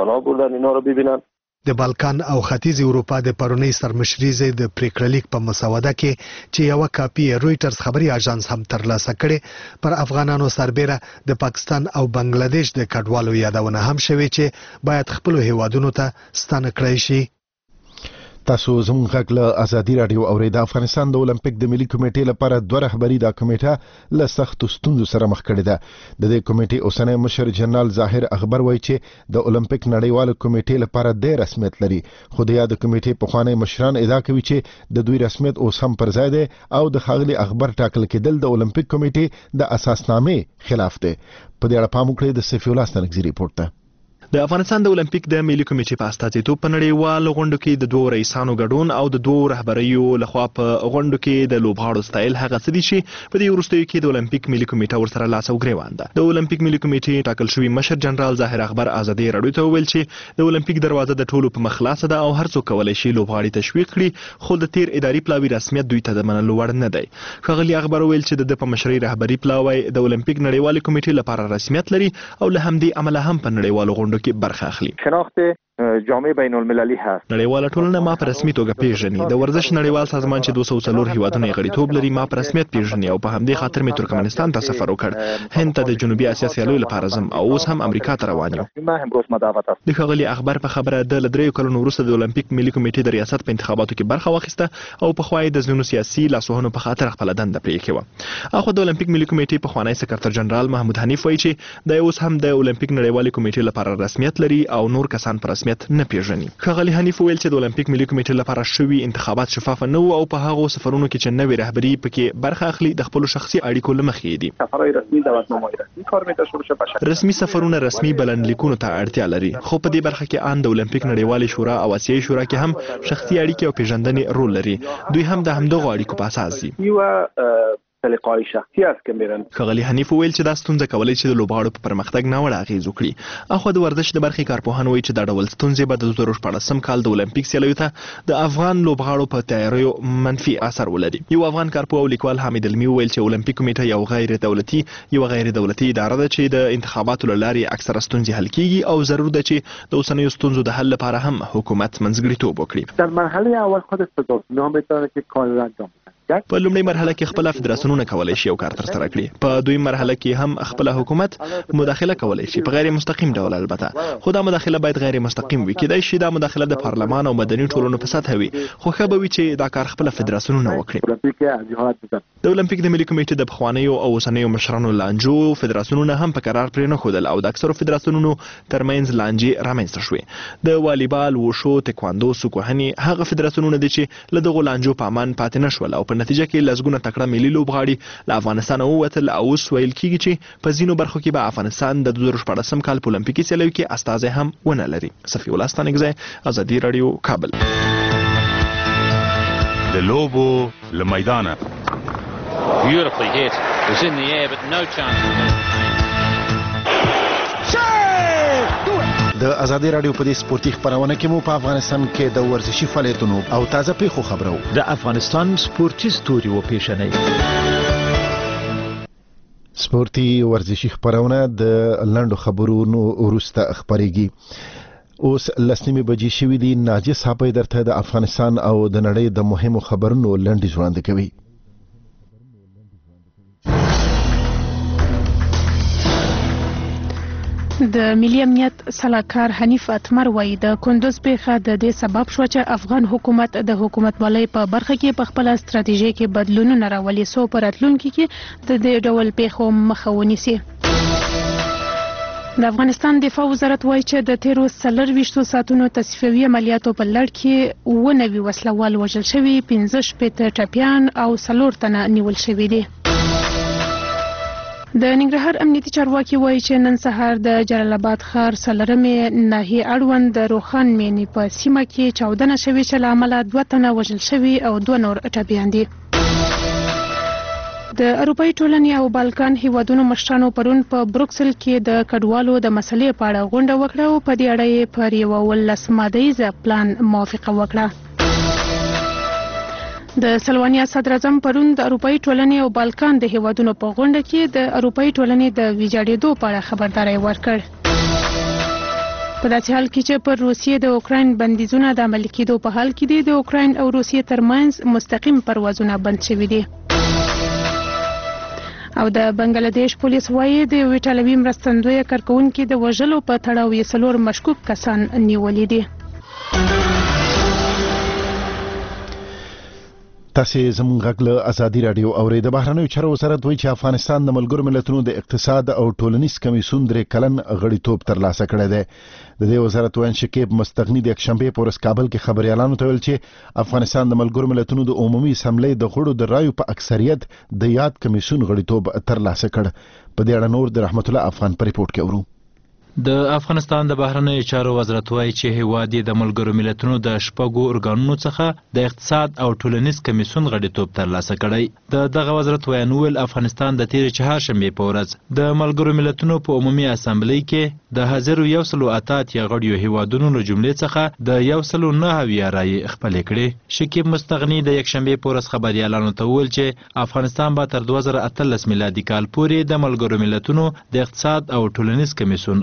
ده. د بالکان او ختیځ اروپا د پرونی سرمشریزې د پریکړه لیک په مسوده کې چې یو کاپی رويټرز خبري اژانس هم ترلاسه کړي پر افغانانو سربېره د پاکستان او بنگلاديش د کډوالو یادونه هم شوې چې باید خپل هیوادونو ته ستانه کړی شي. تاسو زموږ غږ له ازادي رادیو اورید. افغانستان د اولمپیک د ملي کمیټې لپاره دوه رهبری د کمیټه له سختو ستونزو سره مخ کړې ده. د دې کمیټې اوسنی مشر جنرال ظاهر اخبار وایي چې د اولمپیک نړیوال کمیټې لپاره د رسمیت لري، خو د یاد کمیټې پخوانی مشران ادعا کوي چې د دوی رسمیت اوس هم پر ځای دی او د ښاغلي اخبار ټاکل کېدل د اولمپیک کمیټې د اساسنامې خلاف دی. په دې اړه پام وکړئ د سیفي الله ستنګزي ریپورت ته. د افغانستان د اولمپیک د ملي کمیټې په استازیتوب په نړیوالو غونډو کې د دوه رئیسانو ګډون او د دوه رهبریو لخوا په غونډو کې د لوبغاړو ستایل هغه څه دي چې په دې وروستیو کې د اولمپیک ملي کمیټه ورسره لاس او ګریوان ده. د اولمپیک ملي کمیټې ټاکل شوی مشر جنرال ظاهر اخبار ازادي رادیو ته وویل چې د اولمپیک دروازه د ټولو په مخ خلاصه ده او هر څوک کولی شي لوبغاړي تشویق کړي، خو د تیر اداري پلاوي رسمیت دوی ته د منلو وړ نه دی. ښاغلي اخبار وویل چې د په مشرۍ رهبري پلاوی د اولمپیک نړیوال کمیټې لپاره رسمیت لري او له همدې امله هم په نړیوالو غونډو کې برخه اخلي. شناخت جامعه بین المللی هست. نړیواله ټولنه ما په رسمي توګه پیژني. د ورزش نړیوال سازمان چې دوه سوه څلور هیوادونه غړیتوب لري ما په رسمیت پیژني او په همدې خاطر مې ترکمنستان ته سفر وکړ. هند ته د جنوبي اسیا سیالیو لپاره ځم او اوس هم امریکا ته روان یم. د ښاغلي اخبار په خبره د لدریو کلونو وروسته د اولمپیک ملي کمیټې د ریاست په انتخاباتو کې برخه واخیسته او په خوای د ځینو سیاسي لاسوهنو په خاطر خپل دنده پرې کړه. اخو د اولمپیک ملي کمیټې په خوانی سکرټر جنرال محمود حنیف وایي چې د اوس هم د اولمپیک نړیوال کمیټې لپاره رسمیت لري او نور کسان په رسمیت نه پیژني. ښاغلي حنیف ویل چې د اولمپیک ملي کمیټې لپاره شوي انتخابات شفاف نه وو او په هغو سفرونو کې چې نوې رهبري پکې برخه اخلي د خپل شخصي اړیکو لمخې دي. سفرهای رسمي دعوتنامه‌های رسمي کار می‌داشته باشه بشه. رسمي سفرونه رسمي بلنلیکونو ته اړتیا لري، خو په دې برخه کې ان د اولمپیک نړیوال شورا او آسیایي شورا کې هم شخصي اړیکې او پیژندنې رول لري. دوی هم د همدغو اړیکو په اساس دي. یو سلیقه‌های شخصي است که میرن. ښاغلي حنیف ویل چې دا ستونزه کولی چې د لوبغاړو په پرمختګ ناوړه اغېز وکړي. اخو د ورزش د برخې کارپوهان وایي چې دا ډول ستونزې به د دوه زره شپاړسم کال د اولمپیک سیالیو ته د افغان لوبغاړو په تیاریو منفي اثر ولري. یو افغان کارپوه او لیکوال حمید علمي ویل چې اولمپیک کمیټه یو غیر دولتي یو غیر دولتي اداره ده چې د انتخاباتو له لارې اکثره ستونزې حل کیږي او ضرور ده چې د اوسنیو ستونزو د حل لپاره هم حکومت منځګړیتوب وکړي. در مرحله اول خود فدراسیون میتونه که کار را انجام بده. په لومړۍ مرحله کې خپل فدراسیونونه کولی شي یو کار ترسره کړي. په دویم مرحله کې هم خپل حکومت مداخله کولی شي په غیر مستقیم ډول، البته خو دا مداخله باید غیر مستقیم وي. کېدای شي دا مداخله د پارلمان او مدني ټولنو په سطح وي، خو ښه به وي چې دا کار خپل فدراسیونونه وکړي. د اولمپیک د ملي کمیټې د پخوانیو او اوسنیو مشرانو لانجو فدراسیونونه هم په قرار پرې نه ښودل او د اکثرو فدراسیونونو ترمنځ لانجې رامنځته شوې. د والیبال، وشو، تکواندو، سوکوهنې هغه فدراسیونونه دي چې له دغو لانجو په امان پاتې نه شول او په په نتیجه کې لسګونه تکړه ملي لوبغاړي له افغانستان ووتل او اوس ویل کیږي چې په ځینو برخو کې به افغانستان د دوه زره شپاړسم کال په اولمپیکي سیالیو کې استازی هم ونه لري. صفي الله ستانکزی، ازادي رادیو، کابل. د لوبو له میدانه Beautifully hit. It was in the air but no chance. د ازادي رادیو په دې سپورتي خبرونه کې مو په افغانستان کې د ورزشي فعالیتونو او تازه پیښو خبرو. د افغانستان سپورتي ستوري و پیښنې سپورتي ورزشي خبرونه د لنډو خبرونو وروسته خبريږي. اوس لسنیمه بجې شوې دي. ناجی صاحب درته د افغانستان او د نړۍ د مهمو خبرونو لنډیز وړاندې کوي. د ملي امنیت سلاکار حنیف اتمر وایي د کندوز پیښه د دې سبب شو چې افغان حکومت د حکومتولۍ په برخه کې په خپل ستراتیژي کې بدلونونه راولي سو پر راتلونکي کې د دې ډول پیښو مخه ونیسي. د افغانستان دفاع وزارت وایي چې د تیرو څلور ویشتو ساعتونو تصفیوي عملیاتو په لړ کې اووه نوي وسلوال وژل شوي، پنځه شپېته ټپیان او څلور تنه نیول شوي دي. د ننګرهار امنیتي چارواکي وایي چې نن سهار د جلال آباد ښار څلورمې ناحیې اړوند د روخان مینې په سیمه کې چاودنه شوې چې له امله دوه تنه وژل شوي او دوه نور ټپیان دي. د اروپایي ټولنې او بالکان هیوادونو مشرانو پرون په بروکسل کې د کډوالو د مسلې په اړه غونډه وکړه او په دې اړه یې پر یوه ولس مادهیزه پلان موافقه وکړه. د سلوانیا صدر اعظم پرون د اروپایي ټولنې او بالکان د هیوادونو په غونډه کې د اروپایي ټولنې د ویجاړېدو په اړه خبرداری ورکړ. په داسې حال کې چې پر روسیې د اوکراین بندیزونه د عملي کېدو په حال کې دي، د اوکراین او روسیې ترمنځ مستقیم پروازونه بند شوي دي. او د بنگلاديش پولیس وایي د یو ایټالوي مرستندوی کارکونکو د وژلو په تړاو یې څلور مشکوک کسان نیولي دي. تاسو زموږ غږ له ازادي رادیو اورئ. د بهرنیو چارو وزارت وایي چې افغانستان د ملګرو ملتونو د اقتصاد او ټولنیز کمیسیون درې کلن غړیتوب ترلاسه کړی دی. د دې وزارت وایي شکیب مستغنی د یکشنبه په ورځ کابل کې خبريالانو ته ویل چې افغانستان د ملګرو ملتونو د عمومي اسمبلی د غړو د رایو په اکثریت د یاد کمیسیون غړیتوب ترلاسه کړ. په دې اړه نور د رحمت الله افغان په ریپورت کې ورو. د افغانستان د بهرنیو چارو وزارت وایي چې هیواد د ملګرو ملتونو د شپږو ارګانونو څخه د اقتصاد او ټولنیز کمیسیون غړیتوب ترلاسه کړی. د دغه وزارت وایي نوول افغانستان د تیر چهارشنبه په ورځ د ملګرو ملتونو په عمومي اسمبلی کې د هزار یو سلو اتات یا غړیو هیوادونو له جملې څخه د یو سلو نه اویا رای خپل کړي. شکیب مستغنی د یکشنبه په ورځ خبريالانو ته وویل چې افغانستان به تر دوه زره اتلس میلادي کال پورې د ملګرو ملتونو د اقتصاد او ټولنیز کمیسیون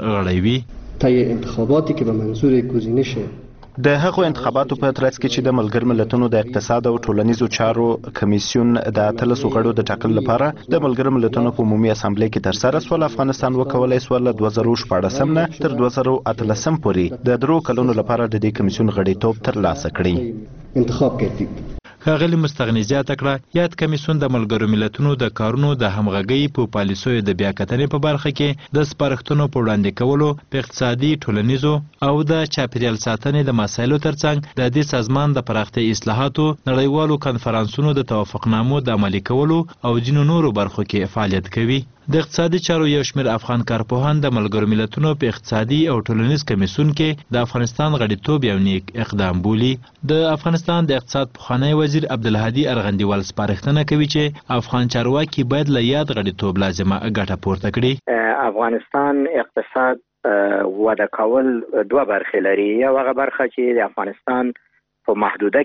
طی انتخاباتی که به منظور گزینش د هغو انتخاباتو په ترڅ کې چې د ملګر ملتونو د اقتصاد او ټولنیزو چارو کمیسیون د اتلسو غړو د ټاکلو لپاره د ملګر ملتونو په عمومي اسمبلی کې ترسره سول، افغانستان وکولای سول له دوه زره شپاړسم نه تر دوه زره اتلسم پورې د درو کلونو لپاره د دې کمیسیون غړیتوب ترلاسه کړي. انتخاب کړي. ښاغلي مستغني زیاته کړه یاد کمیسیون د ملګرو ملتونو د کارونو د همغږۍ په پالیسیو د بیاکتنې په برخه کې د سپارښتنو په وړاندې کولو، په اقتصادي، ټولنیزو او د چاپیریال ساتنې د مسایلو ترڅنګ د دې سازمان د پراختیا اصلاحاتو، نړیوالو کنفرانسونو د توافقنامو د عملي کولو او ځینو نورو برخو کې فعالیت کوي. د اقتصادي چارو یو شمېر افغان کارپوهان د ملګرو ملتونو په اقتصادي او ټولنیز کمیسیون کې د افغانستان غړیتوب یو نیک اقدام بولي. د افغانستان د اقتصاد پخوانی وزیر عبدالهادي ارغندیوال سپارښتنه کوي چې افغان چارواکي باید له یاد غړیتوب لازمه ګټه پورته کړي. افغانستان اقتصاد وده کول دوه برخې لري. یو هغه برخه چې د افغانستان په محدوده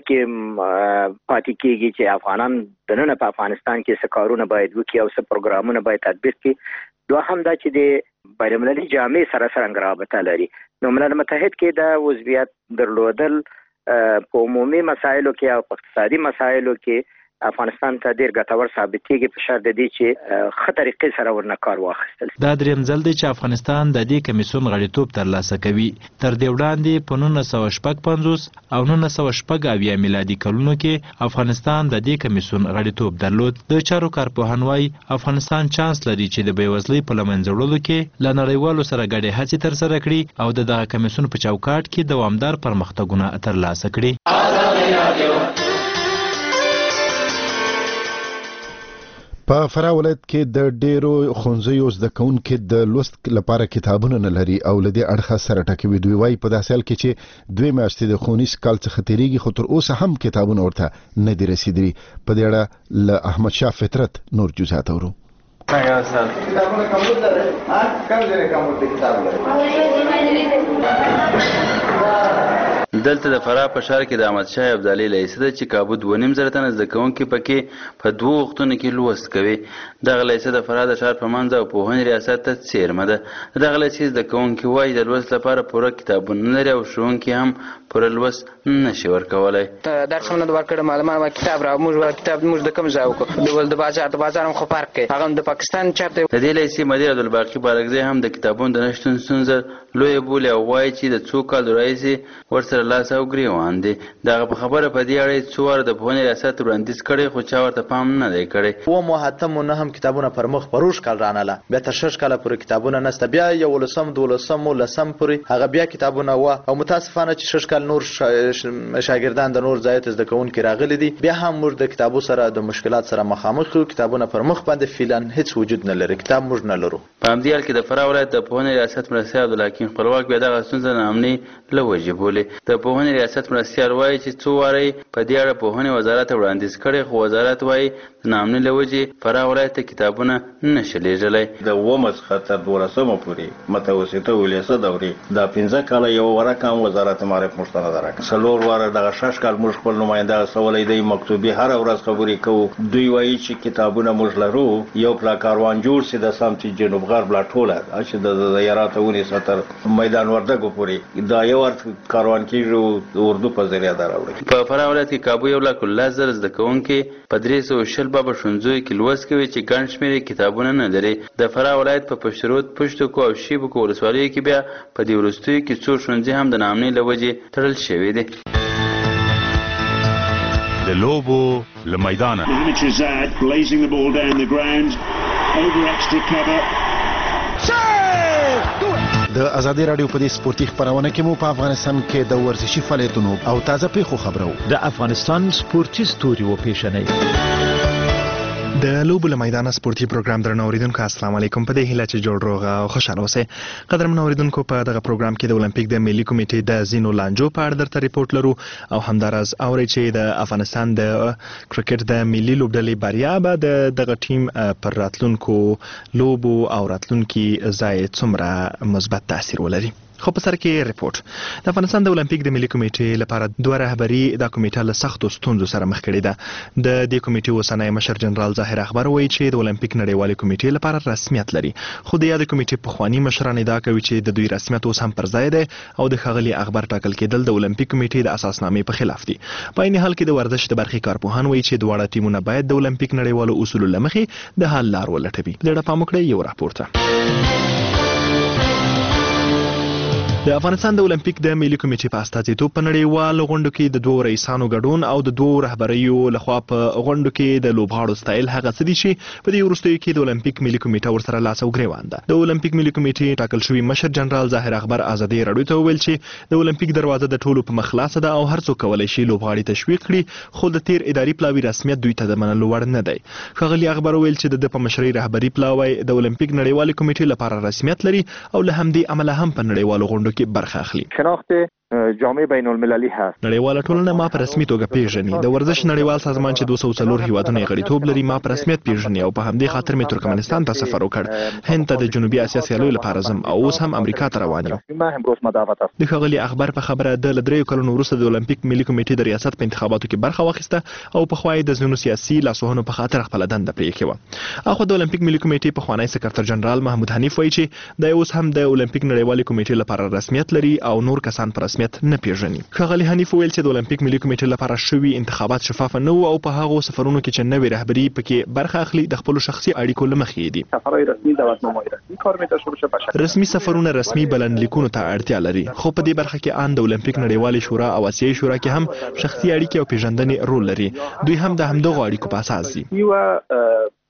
کې پاتې کېږي چې افغانان دننه په افغانستان کې څه کارونه باید وکړي او څه پروګرامونه باید تطبیق کړي. دوهم دا چې د بین‌المللي جامعې سره څرنګه رابطه لري. نو ملل متحد کې د عضویت درلودل په عمومي مسایلو کې او په اقتصادي مسایلو کې افغانستان ته ډیر ګټور ثابتېږي په شرط د دې چې ښه طریقې سره ورنه کار واخیستل. دا دریم ځل دی چې افغانستان د دې کمیسیون غړیتوب ترلاسه کوي. تر دې وړاندې په نولس سوه شپږ پنځوس او نولس سوه شپږ اویا میلادي کلونو کې افغانستان د دې کمیسیون غړیتوب درلود. د چارو کارپوهان وایي افغانستان چانس لري چې د بېوزلۍ په له منځه وړلو کې له نړیوالو سره ګډې هڅې ترسره کړي او د دغه کمیسیون په چوکاټ کې دوامدار پرمختګونه ترلاسه کړي. په فراه ولایت کې د ډیرو ښوونځیو زده کوونکو د لوست لپاره کتابونه نه لري او لدې اړخ سره ټکوي. دوی وايي په داسې حال کې چې دوی میاشتې د ښوونیز کال څخه تیریږي خو تر اوسه هم کتابونه ورته نه دي رسیدلي. په دې اړه له احمد شاه فطرت نور جزئیات اورو. کتابونه کوم لري؟ ها کوم ځای کوم کتاب لري؟ دلته د فراه په ښار کې د احمد شاه ابدالي لیسه ده چې کابو دوه نیم زره تنه زده کوونکي پکې په دوه وختونو کې لوست کوي. دغه لیسه د فراه د ښار په منځ او پوهنې ریاست ته څیرمه ده. دغه لیسې زده کوونکي وایي د لوست لپاره پوره کتابونه لري او ښوونکي هم پوره لوست نشي ورکولی. درسونه د ورکړه معلومات او کتاب را موږ ور کتاب موږ د کوم ځای وکړو د ول د بازار د بازار هم خو فرق کوي. هغه د پاکستان چاپته د دې لیسې مدیر عبدالباقي بارکزی هم د کتابونو د نشتون ستونزه لوی بولي او وایي چې د څو کال راهیسې ورسره لاس او ګریوان دي. دغه په خبره په دې اړه څو واره د پوهنې ریاست وړاندیز کړی خو چا ورته پام نه دی کړی. و محتم نه هم کتابونه پر مخ پروش کال راناله بیا تر شش کاله پورې کتابونه نسته. بیا یو لسم دولسم او لسم پورې هغه بیا کتابونه و او متاسفانه چې شش کال نور شاګردان د نور ځایته زده کوونکي راغلي دي. بیا هم موږ د کتابو سره د مشکلات سره مخامخ یو. کتابونه پر مخ باندې فعلا هیڅ وجود نه لري. کتاب موږ نه لرو. په همدې حال کې د فراه ولایت د پوهنې ریاست مرستیال عبدالحکیم خپلواک بیا دغه ستونزه ناامني له وجې بولي. د پوهنې ریاست مرستیال وایي چې څو واره په دې اړه پوهنې وزارت ته وړاندیز کړی خو وزارت وایي د ناامني له وجې فراه ولایت ته کتابونه نشي لیږلی. د اوومه څخه تر دولسمه پورې متوسطه ولیسه دورې دا پنځه کاله یو واره کم وزارت معارف موږ ته نه ده راکړې. څلور واره دغه شش کال موږ خپل نماینده استولی دی مکتوبي هره ورځ خبرې کوو. دوی وایي چې کتابونه موږ لرو. یو پلا کاروان جوړ سي د سمت جنوب غرب لا ټوله چې د زیارات ونیسه تر میدان وردګو پورې دا یو کاروان کېږي اردو په ذریعه دا راوړي. په فراه ولایت کې کابو یو لک لس زره زده کوونکي په درې سوه شل بابه ښوونځیو کې لوست کوي چې ګڼ شمېر کتابونه نه لري. د فراه ولایت په پشترود پشتکو او شیبکو ولسوالیو کې بیا په دې وروستیو کې څو ښوونځي هم د ناامنۍ له وجې تړل شوي دي. د لوبو له میدانه د ازادي رادیو په دې سپورتي خبرونه کې مو په افغانستان کې د ورزشي فعالیتونو او تازه پیښو خبرو. د افغانستان سپورتي ستوري و پیښنې د لوبو له میدانه سپورتي پروګرام درنو اوریدونکو السلام علیکم. په دې هیله چې جوړ روغ او خوشاله اوسئ. قدرمن اوریدونکو په دغه پروګرام کې د اولمپیک د ملي کمیټې د زینو لانجو په اړه درته ریپورت لرو او همداراز اوري چې د افغانستان د کرکټ د ملي لوبډلې بریا به د دغه ټیم پر راتلونکو لوبو او راتلونکي ځای څومره مثبت تاثیر ولري. خو په سر کې ریپورت د افغانستان د اولمپیک د ملي کمیټې لپاره دوه رهبری د کمیټه له سختو ستونزو سره مخ کړې ده. د دې کمیټې اوسنی مشر جنرال ظاهر اخبار وایي چې د اولمپیک نړیوالې کمیټې لپاره رسمیت لري خو د یاد کمیټې پخوانی مشران ادعا کوي چې د دوی رسمیت اوس هم پر ځای دی او د ښاغلي اخبار ټاکل کېدل د اولمپیک کمیټې د اساسنامې په خلاف دي. په عین حال کې د ورزش د برخې کارپوهان وایي چې دواړه ټیمونه باید د اولمپیک نړیوالو اصولو له مخې د حل لار ولټوي. د ډېر پام وکړئ یو راپورته. د افغانستان د اولمپیک د ملي کمیټې په استازیتوب په نړیوالو غونډو کې د دوه رئیسانو ګډون او د دوه رهبریو لخوا په غونډو کې د لوبغاړو ستایل هغه څه دي چې په دې وروستیو کې د اولمپیک ملي کمیټه ورسره لاس او ګریوان ده. د اولمپیک ملي کمیټې ټاکل شوی مشر جنرال ظاهر اخبار ازادي راډیو ته وویل چې د اولمپیک دروازه د ټولو په مخ خلاصه ده او هر څوک کولی شي لوبغاړي تشویق کړي خو د تیر اداري پلاوي رسمیت دوی ته د منلو وړ نه دی. ښاغلي اخبار وویل چې د په مشرۍ رهبري پلاوی د اولمپیک نړیوالې کمیټې لپاره رسمیت لري او له همدې امله هم په نړیوالو غونډو کې برخه اخلي. شناخت جامعه بین المللی هست. نړیواله ټولنه ما په رسمي توګه پیژني. د ورزش نړیوال سازمان چې دوه سوه څلور هیوادونه غړیتوب لري ما په رسمیت پیژني او په همدې خاطر مې ترکمنستان ته سفر وکړ. هند ته د جنوبي اسیا سیالیو لپاره ځم او اوس هم امریکا ته روان یم. د ښاغلي اخبار په خبره د له دریو کلونو وروسته د اولمپیک ملي کمیټې د ریاست په انتخاباتو کې برخه واخیسته او په خوا یې د ځینو سیاسي لاسوهنو په خاطر خپله دنده پرېښې وه. اخوا د اولمپیک ملي کمیټې پخوانی سکرتر جنرال محمود حنیف وایي چې دی اوس هم د اولمپیک نړیوالې کمیټې لپاره رسمیت لري او نور کسان په رسمیت نه پیژني. ښاغلي حنیف ویل چې د اولمپیک ملي کمیټې لپاره شوي انتخابات شفاف نه وو او په هغو سفرونو کې چې نوې رهبري پکې برخه اخلي د خپلو شخصي اړیکو له مخې دي. سفرهای رسمی دعوتنامه‌های رسمی کار می‌داشته باشه بشه. رسمي سفرونه رسمي بلنلیکونو ته اړتیا لري خو په دې برخه کې ان د اولمپیک نړیوالې شورا او آسیایي شورا کې هم شخصي اړیکې او پیژندنې رول لري. دوی هم د همدغو اړیکو په اساس دي. یو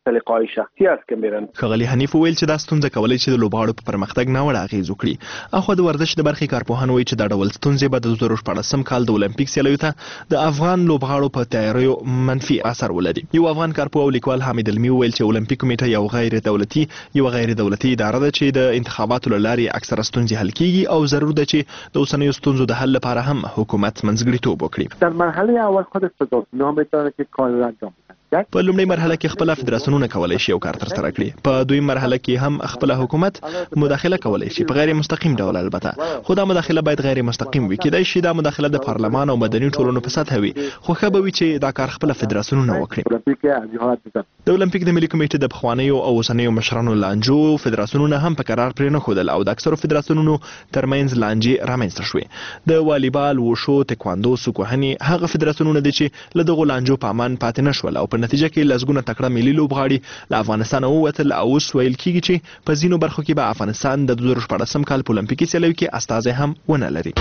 سلیقه‌های شخصی است که میرن. ښاغلي حنیف وویل چې دا ستونزه کولی چې د لوبغاړو په پرمختګ ناوړه اغېز وکړي. اخوا د ورزش د برخې کارپوهان وایي چې دا ډول ستونزې به د دوه زره شپاړسم کال د اولمپیک سیالیو ته د افغان لوبغاړو په تیاریو منفي اثر ولري. یو افغان کارپوه او لیکوال حامد علمي وویل چې اولمپیک کمیټه یو غیر دولتي یو غیر دولتي اداره ده چې د انتخاباتو له لارې اکثره ستونزې حل کیږي او ضرور ده چې د اوسنیو ستونزو د حل لپاره هم حکومت منځګړیتوب وکړي. در مرحله اول خود فدراسیون‌ها میتونه که کار را انجام بدن. په لومړی مرحله کې خپل فدراسیونونه کولای شي یو کار ترسره کړي. په دویم مرحله کې هم خپل حکومت مداخله کولای شي په غیر مستقیم ډول، البته خو دا مداخله باید غیر مستقیم وي. کېدای شي دا مداخله د پارلمان او مدني ټولنو په سطح وي، خو ښه به وي چې دا کار خپل فدراسیونونه وکړي. د اولمپیک د ملي کمیټې د پخوانیو او اوسنیو مشرانو لانجو فدراسیونونه هم په قرار پرې نه ښودل او د اکثرو فدراسیونونو ترمنځ لانجې رامنځته شوې. د والیبال، وشو، تکواندو، سوکوهنې هغه فدراسیونونه دي چې له دغو لانجو په امان پاتې نه شول او په نتیجه کې لسګونه تکړه ملي لوبغاړي له افغانستان ووتل او اوس ویل کېږي چې په ځینو برخو کې به افغانستان د دوه زره شپاړسم کال په اولمپیکي سیالیو کې استازی هم ونه لري.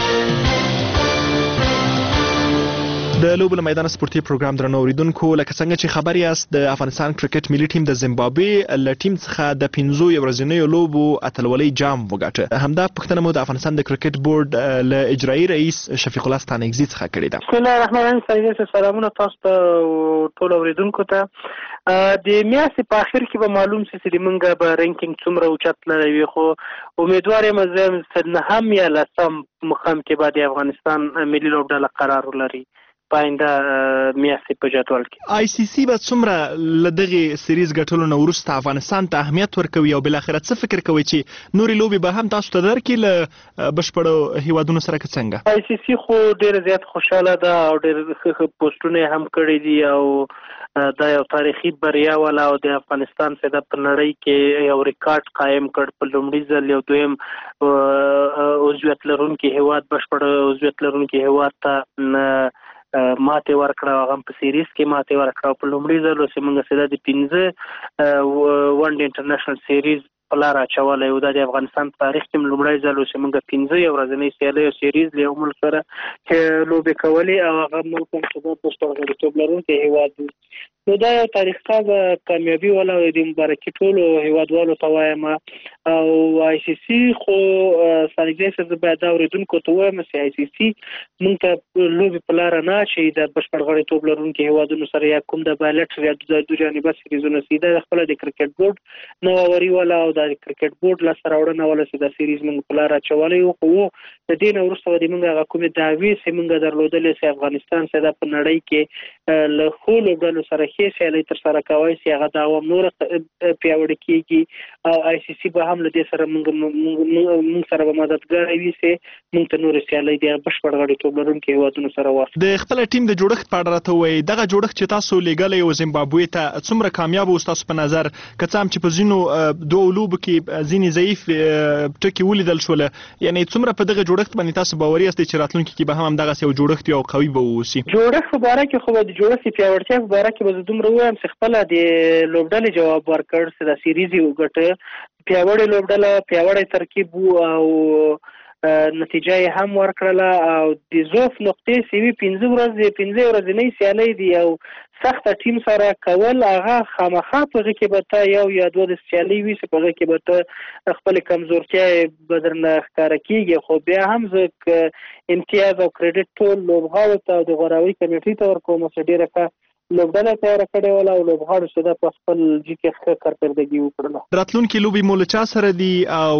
د لوبو له میدان سپورتي پروګرام درنو اوریدونکو، لکه څنګه چې خبر یاست د افغانستان کرکټ ملي ټیم د زیمبابوې له ټیم څخه د پنځو ورځنیو لوبو اتلولۍ جام وګاټه. همدا پوښتنه مو د افغانستان د کرکټ بورډ له اجرایي رئیس شفیق الله ستانکزي څخه کړې ده. بسم الله الرحمن الرحیم. سلامونه تاسو ته ټول اوریدونکو ته. د میاشتې په اخر کې به معلوم شي چې موږ به رینکینګ څومره اوچت لري، خو امیدوار یم زه نهم یا لسم مقام کې به د افغانستان ملي لوبډله قرار ولري پاینده میاشتې په جدول کې. آی سی سی به څومره له دغې سیریز ګټلو نه وروسته افغانستان ته اهمیت ورکوي او بالاخره څه فکر کوي چې نورې لوبې به هم تاسو ته درکړي له بشپړو هیوادونو سره که څنګه؟ آی سی سی خو ډېره زیات خوشحاله ده او ډېر ښه ښه پوسټونه یې هم کړي دي او دا یو تاریخي بریا ولا او د افغانستان سره په نړۍ کې یو ریکارډ قائم کړ. په لومړي ځل یو دویم عضویت لرونکي هیواد بشپړ عضویت لرونکي هیواد ته ماته ورکړه، هغه په سیریز کې ماته ورکړه. په لومړي ځل چې موږ سره د پنځه ون ډے انټرنیشنل سیریز په لار اچولې و. دا د افغانستان په تاریخ کې لومړی ځل چې موږ پنځه ورځنۍ سیالۍ او سیریز له یو ملک سره لوبې کولې او هغه ملک هم چې د پښتونخوا لرونکي هیواد دی. نو دا یو تاریخ سازه کامیابي ولا د مبارکي ټولو هیوادوالو ته وایم. او آی سی سی خو ستانکزي صاحب باید دا اوریدونکو ته وایم چې آی سی سی موږ ته لوبې په لاره نه چې د بشپړ غړیتوب لرونکي هیوادونو سره یا کوم د بایلټر یا د دوه جانبه سیریزونه سیده خپل د کرکټ بورډ نووري ولا او د کرکټ بورډ لا سره وړاندې ولا چې د سیریز موږ په لاره چولې او خو د دې نه وروسته د موږ هغه کومې دعوی چې موږ درلودلې چې افغانستان سره په نړۍ کې له خپل ډلو سره کې سیالي تر سره کوي چې هغه دوام نور پیاوړی کیږي او آی سی سی به هم له دې سره موږ موږ سره به مددګار وي چې موږ ته نور سیالي د بشپړ غړیتوب لرونکي هیوادونو سره واسه. د خپل ټیم د جوړښت په اړه راته وایي، دغه جوړښت چې تاسو لېږلی او زیمبابوې ته څومره کامیاب و تاسو په نظر؟ که څه هم چې په ځینو دوه لوبو کې ځینې ضعیف ټکي ولیدل شول، یعنی څومره په دغه جوړښت باندې تاسو باوري یاستئ چې راتلونکي کې به هم همدغسې یو جوړښت وي او قوي به واوسي؟ جوړښت په باره کې خو د جوړښت پیاوړتیا په باره کې به زه دومره ووایم چې خپله د لوبډلې جواب ورکړ چې د سیریز یې وګټه. پیاوړې لوبډله، پیاوړی ترکیب او نتیجه یې هم ورکړله او د ضعف نقطې چې وي پنځه ورځې پنځه ورځنۍ سیالۍ دي او سخته ټیم سره کول هغه خامخا په هغې کې به ته یو یا دوه د سیالۍ وي چې په هغې کې به ته خپلې کمزورتیا به درنه ښکاره کېږي. خو بیا هم زه امتیاز او کریډټ ټول لوبغاړو ته او د غوراوي کمیټې ته ورکوم چې ډېره ښه لوبډله تیاره کړې وله او لوبغاړو چې ده په خپل جي کې ښه کارکردګي وکړله. راتلونکي لوبې مو له چا سره دي او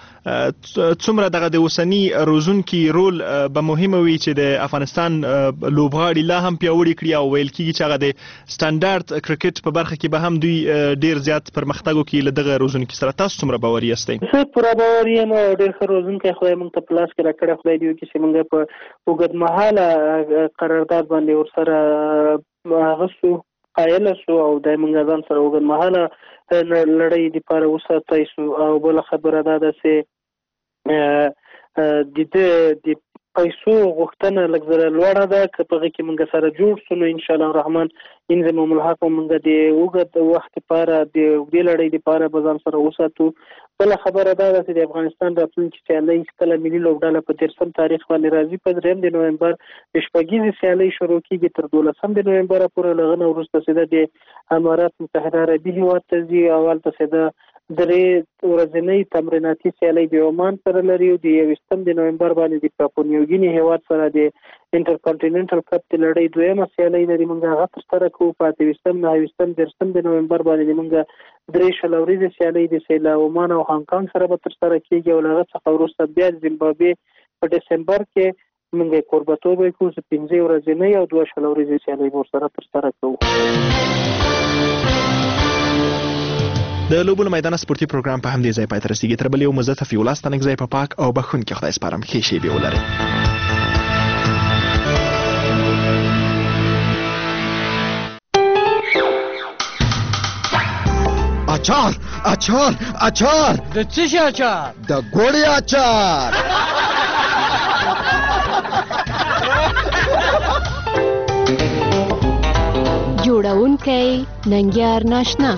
څومره دغه د اوسني روزونکي رول به مهمه وي چې د افغانستان لوبغاړي لا هم پیاوړي کړي او ویل کېږي چې هغه د سټنډارډ کرکټ په برخه کې به هم دوی ډېر زیات پرمختګ وکړي له دغه روزونکي سره؟ تاسو څومره باوري یاستئ؟ زه پوره باوري یم او ډېر ښه روزونکی خدای موږ ته په لاس کې راکړی. خدای دې وکړي چې موږ په اوږدمهاله قرارداد باندې ورسره هغه شو قایله شو او د موږ ځان سره اوږدمهاله لړۍ دپاره وساتی شو. او بله خبره دا ده چې د ده د پیسو غوښتنه لږ زره لوړه ده که په هغې کې موږ سره جوړ سو نو انشاءالله الرحمن انضمام الحق موږ د اوږد وخت لپاره د اوږدې لړۍ لپاره به ځان سره وساتو. بله خبره دا ده چې د افغانستان راتلونکې سیالۍ کله ملي لوبډله په دېرشم تاریخ باندې راځي. په درېیم د نومبر د شپږیزې سیالۍ شروع کېږي تر دولسم د نومبره پورې. له هغه نه وروسته سیده د امارات متحده عربي هېواد ته ځي او هلته سیده درې ورځنۍ تمریناتي سیالۍ د عمان سره لري او د یوویشتم د نومبر باندې د پاپونیوګیني هېواد سره د انټرکانټیننټل کپ د لړۍ دویمه سیالۍ لري. موږ هغه ترسره کوو. په اته ویشتم نهه ویشتم دېرشم د نومبر باندې موږ درې شل ورځې سیالۍ د سیلا عمان او هانګ کانګ سره به ترسره کېږي او له هغه څخه وروسته بیا د زیمبابوې په ډسمبر کې موږ کوربتوب کوو چې پنځه ورځنۍ او دوه شل ورځې سیالۍ به ورسره ترسره کوو. د لوبو له میدانه سپورتي پروګرام په همدې ځای پای ته رسیږي. تر بل یو مزه تفي ولاس تنګ ځای په پاک او بخښونکي خدای سپارم. ښې شېبې ولرئ. اچار اچار اچار د څه شي اچار؟ د ګوړې اچار. جوړونکی ننګیار ناشنا.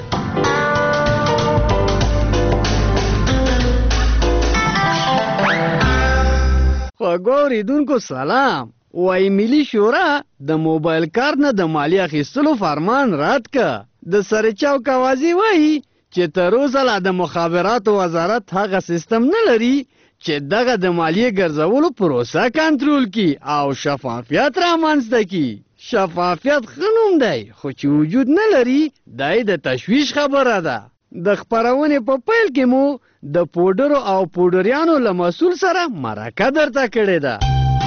خواږه اورېدونکو سلام. وایي ملي شورا د موبایل کار نه د مالیې اخیستلو فرمان رد که. د سرچاو کوازي وایي چې تر اوسه لا د مخابراتو وزارت هغه سیستم نه لري چې دغه د مالیې ګرځولو پروسه کنټرول کړي او شفافیت رامنځته کړي. شفافیت ښه نوم دی خو چې وجود نه لري دی د تشویش خبره ده. د خپرونې په پیل کې مو د پوډرو او پوډریانو له مسؤل سره مرکه درته کړې ده.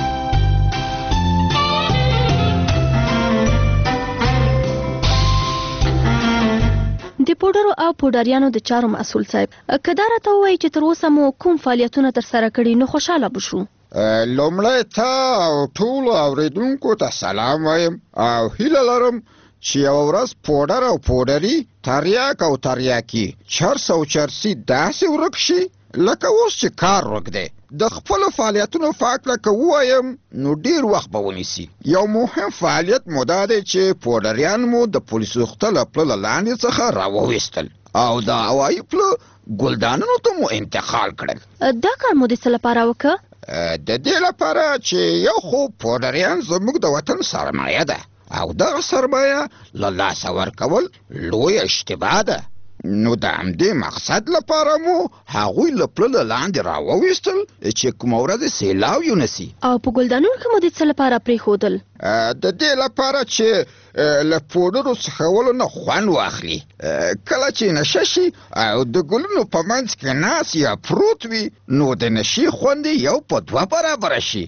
د پوډرو او پوډریانو د چارو مسؤل صاحب که دا راته ووایي چې تر اوسه مو کوم فعالیتونه ترسره کړي نو خوشحاله به شو. لومړی ته او ټولو اورېدونکو ته سلام وایم او هیله لرم چې یوه ورځ پوډر او پوډري تریاک او تریاکي چرس او چرسي داسې ورک شي لکه اوس چې کار ورک دی. د خپلو فعالیتونو په هکله که ووایم نو ډېر وخت به ونیسي. یو مهم فعالیت مو دا دی چې پوډریان مو د پولیسو خته له پله له لاندې څخه راوویستل او د هوایي پله ګلدانونو ته مو انتقال کړل. دا کار مو د څه لپاره وکړه؟ د دې لپاره چې یو خو پوډریان زموږ د وطن سرمایه ده او دغه سرمایه له لاسه ورکول لویه اشتباه ده. نو د همدې مقصد لپاره مو هغوی له پله لاندې راوویستل چې کومه ورځ سیلاو یونسي. او په ګلدانونو کې مو د څه لپاره پرېښودل؟ د دې لپاره چې له پوډرو څښولو نه خوند واخلي. کله چې نشه شي او د ګلونو په منځ کې ناست یا پروت وي نو د نشې خوند یو په دوه برابره شي.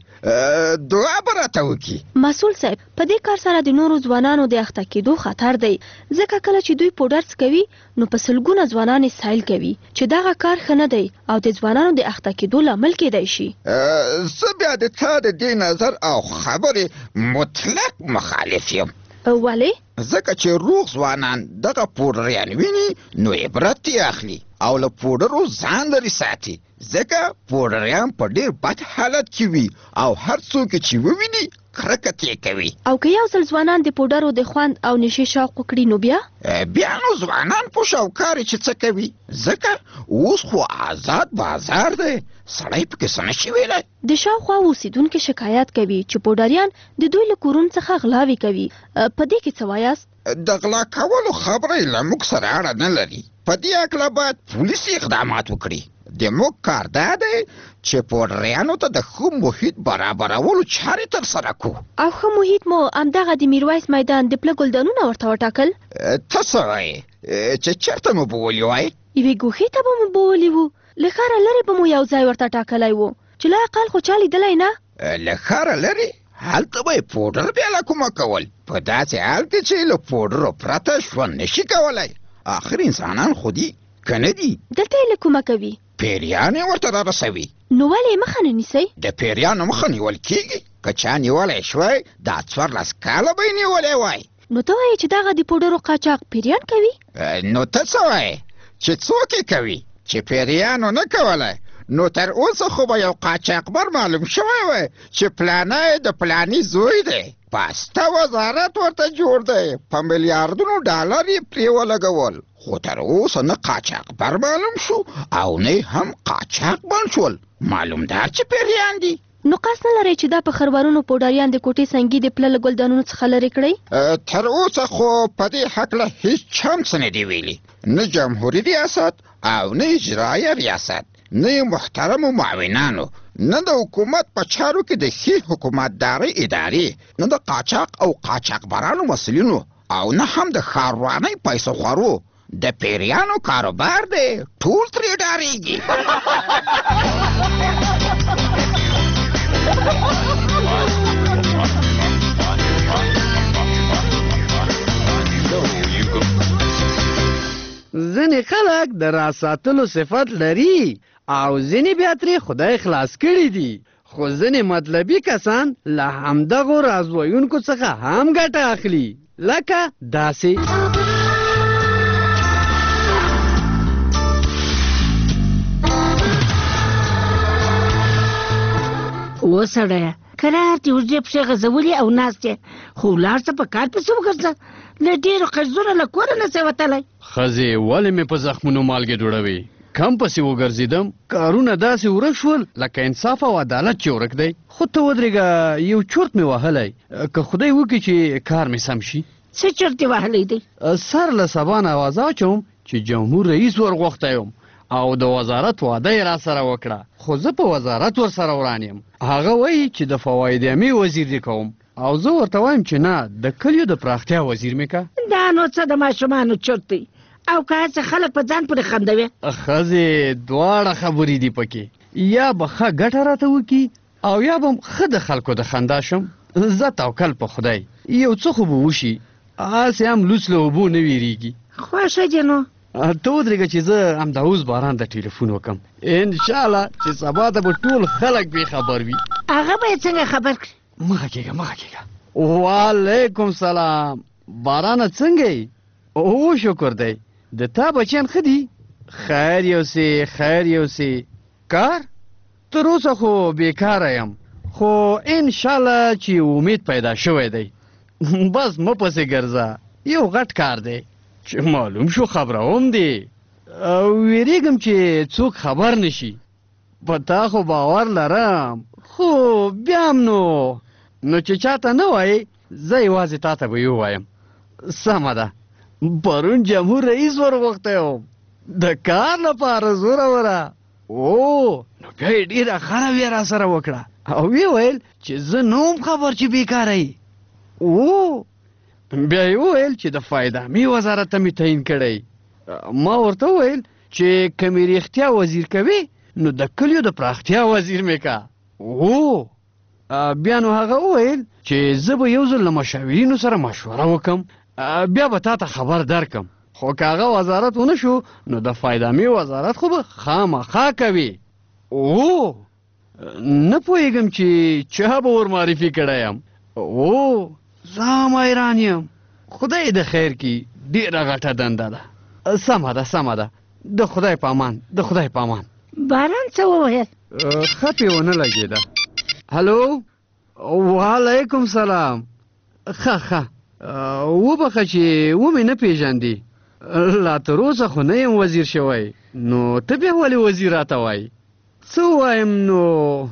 دعا به راته وکړي. مسؤل صاحب په دې کار سره د نورو ځوانانو د اخته کېدو خطر دی ځکه کله چې دوی پوډر څکوي نو په سلګونه ځوانان یې سایل کوي چې دغه کار ښه نه دی او د ځوانانو د اخته کېدو لامل کېدی شي. زه بیا د تا د دې نظر او خبرې مطلق مخالف یم. ولې؟ ځکه چې روغ ځوانان دغه پوډریان ویني نو عبرت یې اخلي او له پوډرو ځان لرې ساتي ځکه پوډریان په ډېر بد حالت کې وي او هر څوک چې وویني کرکه ترې کوي. او که یو ځل ځوانان د پوډرو د خوند او نشې شوق وکړي نو بیا؟ بیا نو ځوانان په شاوکار چې څه کوي ځکه اوس خو آزاد بازار دی سړی پکې څه نشي ویلی. د شاوخوا اوسېدونکي شکایت کوي چې پوډریان د دوی له کورونو څخه غلاوې کوي. په دې کې څه وایاست؟ د غلا کولو خبره یې له موږ سره اړه نه لري. په دې هکله باید پولیسي اقدامات وکړي. د موږ کار دا دی چې پوډریانو ته د ښه محیط برابرولو چارې ترسره کړو. او ښه محیط مو همدغه د میرویس میدان د پله ګلدانونه ورته وټاکل؟ ته څه وایې چې چېرته مو بولي وایې؟ یوې ګوښې ته به مو بولي وو. له ښاره لرې به مو یو ځای ورته ټاکلی و چې لا اقل خو چا لیدلی نه. له ښاره لرې هلته به یې پوډر بیا له کومه کول په داسې حال کې چې له پوډرو پرته ژوند نشي کولی. آخر انسانان خو دي که نه دي؟ دلته یې له کومه کوي؟ پیریان یې ورته رارسوي. نو ولې یې مخه نه نیسئ؟ د پیریانو مخه نیول کېږي. که چا نیولی شوی دا څوارلس کاله به یې نیولی وای. نو ته وایې چې دغه د پوډرو قاچاق پیریان کوي؟ نو ته څه وایې چې څوک یې کوي؟ چې پیریانو نه کولی نو تر اوسه خو به یو قاچاقبر معلوم شوی وای چې پلانی د پلانی زوی دی پاسته وزارت ورته جوړ دی په میلیاردونو ډالر یې پرې ولګول خو تر اوسه نه قاچاقبر معلوم شو او نه هم قاچاق بند شول معلومدار چې پیریان دي نو قصد نه لرئ چې دا په خروارونو پوډریان د کوټې سنګي د پله له ګلدانونو څخه لرې کړئ تر اوسه خو په دې هکله هېڅ هم څه نه دي ویلي نه جمهوري ریاست او نه اجرایه ریاست نه محترمو معاونانو نه د حکومت په چارو کې د ښې حکومتدارۍ ادارې نه د قاچاق او قاچاقبرانو مسؤلینو او نه هم د ښاروانۍ پیسو خورو د پیریانو کاروبار دی ټول ترې ډارېږي ځینې خلک د راز ساتلو صفت لري او ځینې بیا ترې خدای خلاص کړي دي خو ځینې مطلبي کسان له همدغو راز ویونکو څخه هم ګټه اخلي لکه داسې وسړیه کرار دې اوږدې پښې غځولې او ناست یې خو ولاړ څه په کار پسې وګرځه له ډېرو قرضونو له کوره نه سې وتلی ښځې ولې مې په زخمونو مالګې دوړوي کم پسې وګرځېدم کارونه داسې ورک شول لکه انصاف او عدالت چې ورک دی خو ته ودرېږه یو چورت مې وهلی که خدای وکړي چې کار مې سم شي څه چورت یې وهلی دی سر له سبا نه آواز اچوم چې جمهور رئیس ورغوښتی یم او د وزارت وعده یې را سره وکړه خو زه په وزارت ور سره وران یم هغه وایي چې د فواید عامې وزیر دې کوم او زه ورته وایم چې نه د کلیو د پراختیا وزیر مې که دا نو څه د ماشومانو چورت دی او که هسې خلک په ځان پورې خندوي ښځې دواړه خبرې دي پکې یا به ښه ګټه راته وکړي او یا به ښه د خلکو د خندا شم زه توکل په خدای یو څه خو به وشي هسې هم لوڅ له اوبو نه ویرېږي خوښه دې نو ته ودرېږه چې زه همدا اوس باران ته ټلیفون وکړم انشاءالله چې سبا ته به ټول خلک بې خبر وي هغه به یې څنګه خبر کړي مخه کېږه مخه کېږه وعلیکم سلام بارانه څنګه یې او شکر دی د تا بچیان ښه دي خیر یوسې خیر یوسې کار تر اوسه خو بېکاره یم خو انشاءالله چې امید پیدا شوی دی بس مه پسې ګرځه یو غټ کار دی چې معلوم شو خبروم دی ویریږم چې څوک خبر نشي په تا خو باور لرم خو بیا هم نو نو چې چاته نه وایي زه یوازې تا ته به یې ووایم سمه ده پرون جمهور رئیس ورغوښتی وم د کار لپاره زوروره او نو بیا یې ډېره ښه رویه را سره وکړه او ویې ویل چې زه نه وم خبر چې بېکاره یې او بیا یې وویل چې د فایدامي وزارت ته مې تعین کړی ما ورته وویل چې که مې رښتیا وزیر کوي نو د کلیو د پراختیا وزیر مې که او بیا نو هغه وویل چې زه به یو ځل له مشاورینو سره مشوره وکم بیا به تا ته خبر درکم خو که هغه وزارت ونه شو نو د فایدامي وزارت خو به خامخا کوي او نه پوهېږم چې چا به ور معرفي کړی یم او زه هم حیران یم خدای د خیر کي ډېره غټه دنده ده سمه ده سمه ده د خدای په امان د خدای په امان باران څه وویل ښه پې ونه لګېده هلو وعلیکم سلام ښه ښه وبخه چې ومې نه پېژندې لا تر اوسه خو نه یم وزیر شوی نو ته بیا ولې وزیر راته وایي څه ووایم نو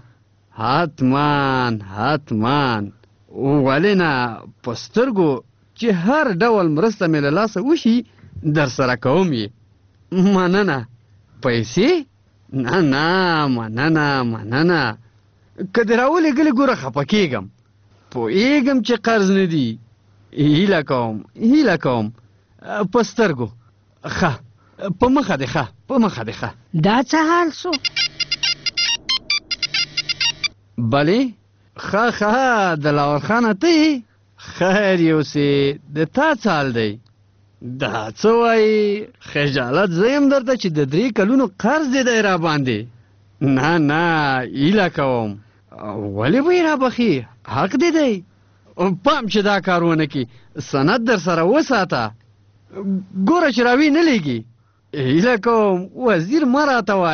حتمان حتمان ولې نه په سترګو چې هر ډول مرسته مې له لاسه وشي در سره کوم یې مننه پیسې نه نه مننه مننه که دې راولېږلې ګوره خفه کېږم پوهېږم چې قرض نه دي هیله کوم هیله کوم په سترګو ښه په مخه دې ښه په مخه دې ښه دا څه حال شو بلې ښه ښه دلاور خانه ته یې خیر یوسې د تا څه حال دی دا څه وایي خجالت زه یم درته چې د درې کلونو قرض دې دی را باندې نه نه هیله کوم ولې به یې رابخي حق دې دی پام چې دا کار ونه کړي سند در سره وساته ګوره چې راوي نه لېږي هیله کوم وزیر مه راته وایه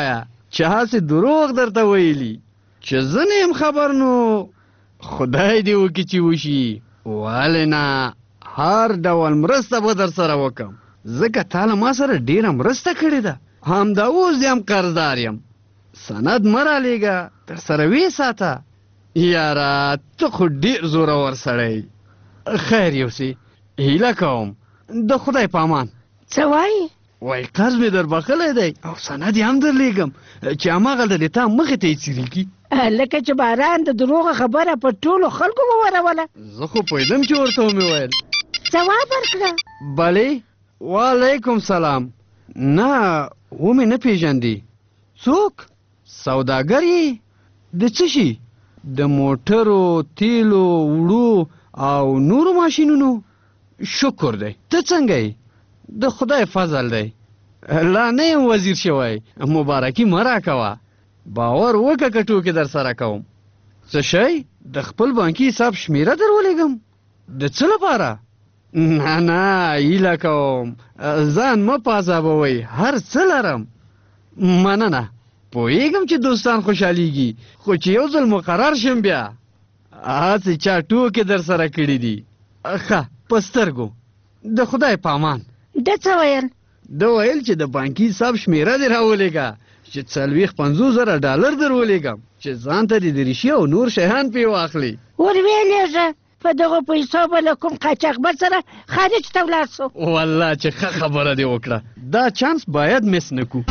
چا هسې دروغ درته ویلي چې زه نه یم خبر نو خدای دې وکړي چې وشي. ولې نه، هر ډول مرسته به در سره وکم، ځکه تا له ما سره ډېره مرسته کړې ده. همدا اوس دې هم قرضدار یم. سند مه رالیږه، در سره ویې ساته. یاره ته خو ډېر زورور سړی. خیر یوسې، هیله کوم د خدای په امان. څه وایي؟ وای قرض مې در بخلی دی او سند یې هم در لیږم چې هماغلته د تا مخې ته یې څیرېږي. لکه چې باران د دروغه خبره په ټولو خلکو ووروله. زه خو پوهېدم چې ورته ومې ویل. ځواب ورکړه. بلې، وعلیکم سلام. نه ومې نه پېژندې. څوک؟ سوداګر یې؟ د څه شي؟ د موټرو، تیلو، وړو او نورو ماشینونو؟ شکر دی. ته څنګه یې؟ د خدای فضل دی. لا نه یم وزیر شوی، مبارکي مه راکوه. باور وکړه که ټوکې در سره کوم. څه شی؟ د خپل بانکي حساب شمیره در ولېږم؟ د څه لپاره؟ نه نه هیله کوم، ځان مه په عذابوئ، هر څه لرم. مننه، پوهېږم چې دوستان خوشحالیږي، خو چې یو ځل مقرر شم بیا هسې چا ټوکې در سره کړي دي. ښه په سترګو. د خدای په امان. ده څه ویل؟ ده ویل چې د بانکي حساب شمیره دې راولېږه چې څلوېښت پنځوس زره ډالر در ولېږم چې ځان ته دې دریشي او نور شیان پې واخلي. ور ویلېږه په دغو پیسو به له کوم قاچاقبر سره خارج ته ولاړ سو. والله چې ښه خبره دې وکړه. دا چانس باید مس نه کړو.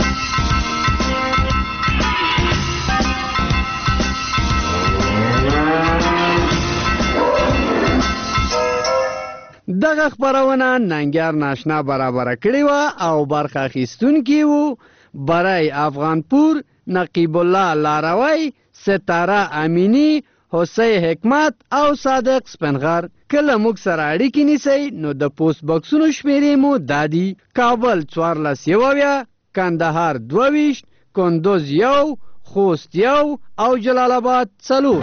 دغه خپرونه ننګیار ناشنا برابره کړې وه او برخه اخیستونکي وو برای افغانپور نقیب الله لاروی، ستاره امینی، حسین حکمت او صادق سپنغر. کله موږ سره اړیکې نیسئ نو د پوسټ بکسونو شمیرې مو دا دي: کابل څوارلس یو اویا، کندهار دوه ویشت، کندوز یو، خوست یو او جلال آباد څلور.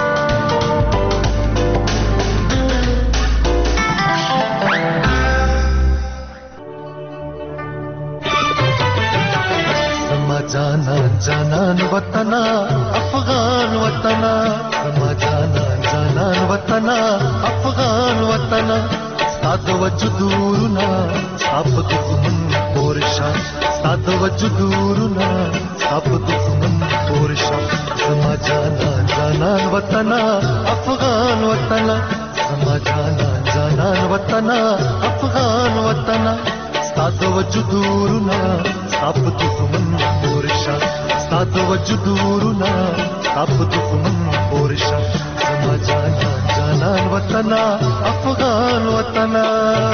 جانان جانان وطنا افغان وطنا، زما جانان جانان وطنا افغان وطنا، ستا د وجودورنا ستا په دښمن پورشا، ستا د وجودورنا ستا په دښمن پورشا. زما جانان جانان وطنا افغان وطنا، زما جانان جانان وطنا افغان وطنا، ستا د وجودورنا ستا په دښمن پورشا، ستا د وجودورنا ستا په دښمن پورشا. زما جانان جانان وطنا افغان وطنا.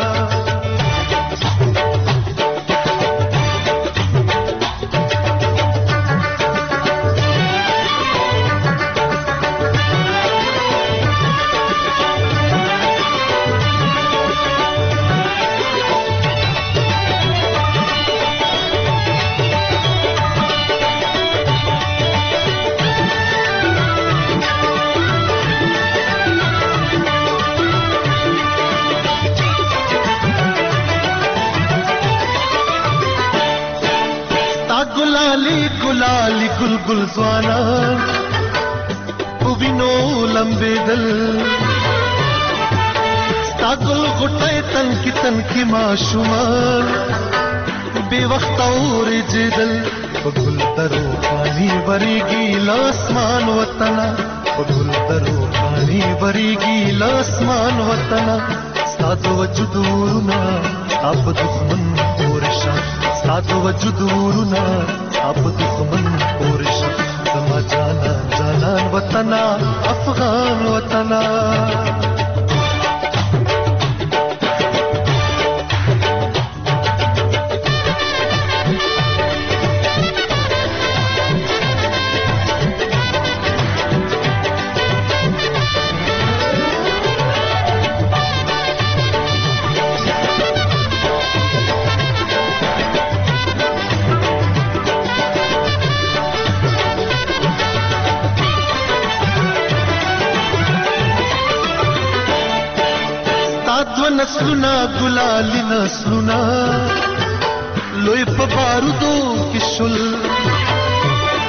لالی گل گل زوانان وینو لمبېدل، ستا ګل غوټۍ تنکي تنکي ماشومان بې وخته اورېدل. په ګل درو پانی ورېږي له اسمان وطنه، په ګل درو پانی ورېږي له اسمان وطنه، ستا د وجودورنا ستا په دښمن پورشا، ستا د وجودورنا ستا په دښمن پورشا. زما جانان جانان وطنا افغان وطنا. نسلونه ګلالي نسلونه لوی په بارودو کې شول،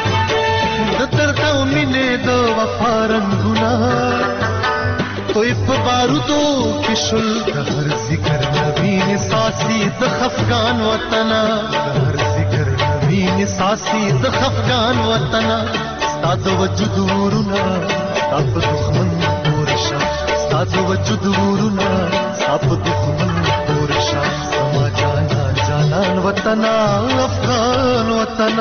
رنگونه توی په بارودو کې شل د هر ذکر نوین ساسي د خفقان وطن د هر ذکر نوین ساسي د خفقان وطن ستاد وجود ورونه تپ دښمن پورشا ستاد وجود ورونه تپ دښمن پورشا سما جانا جانان وطن افغان وطن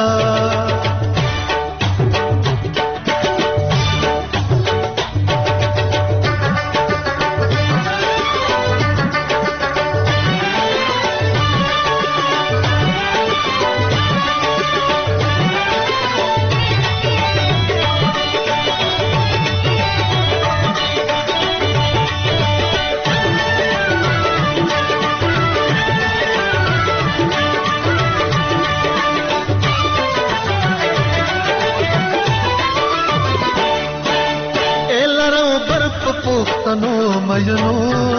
پښتنو مینو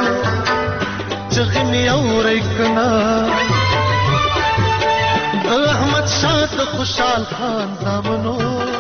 چغمي اورې کنا د احمد شاه د خوشحال خان زامنو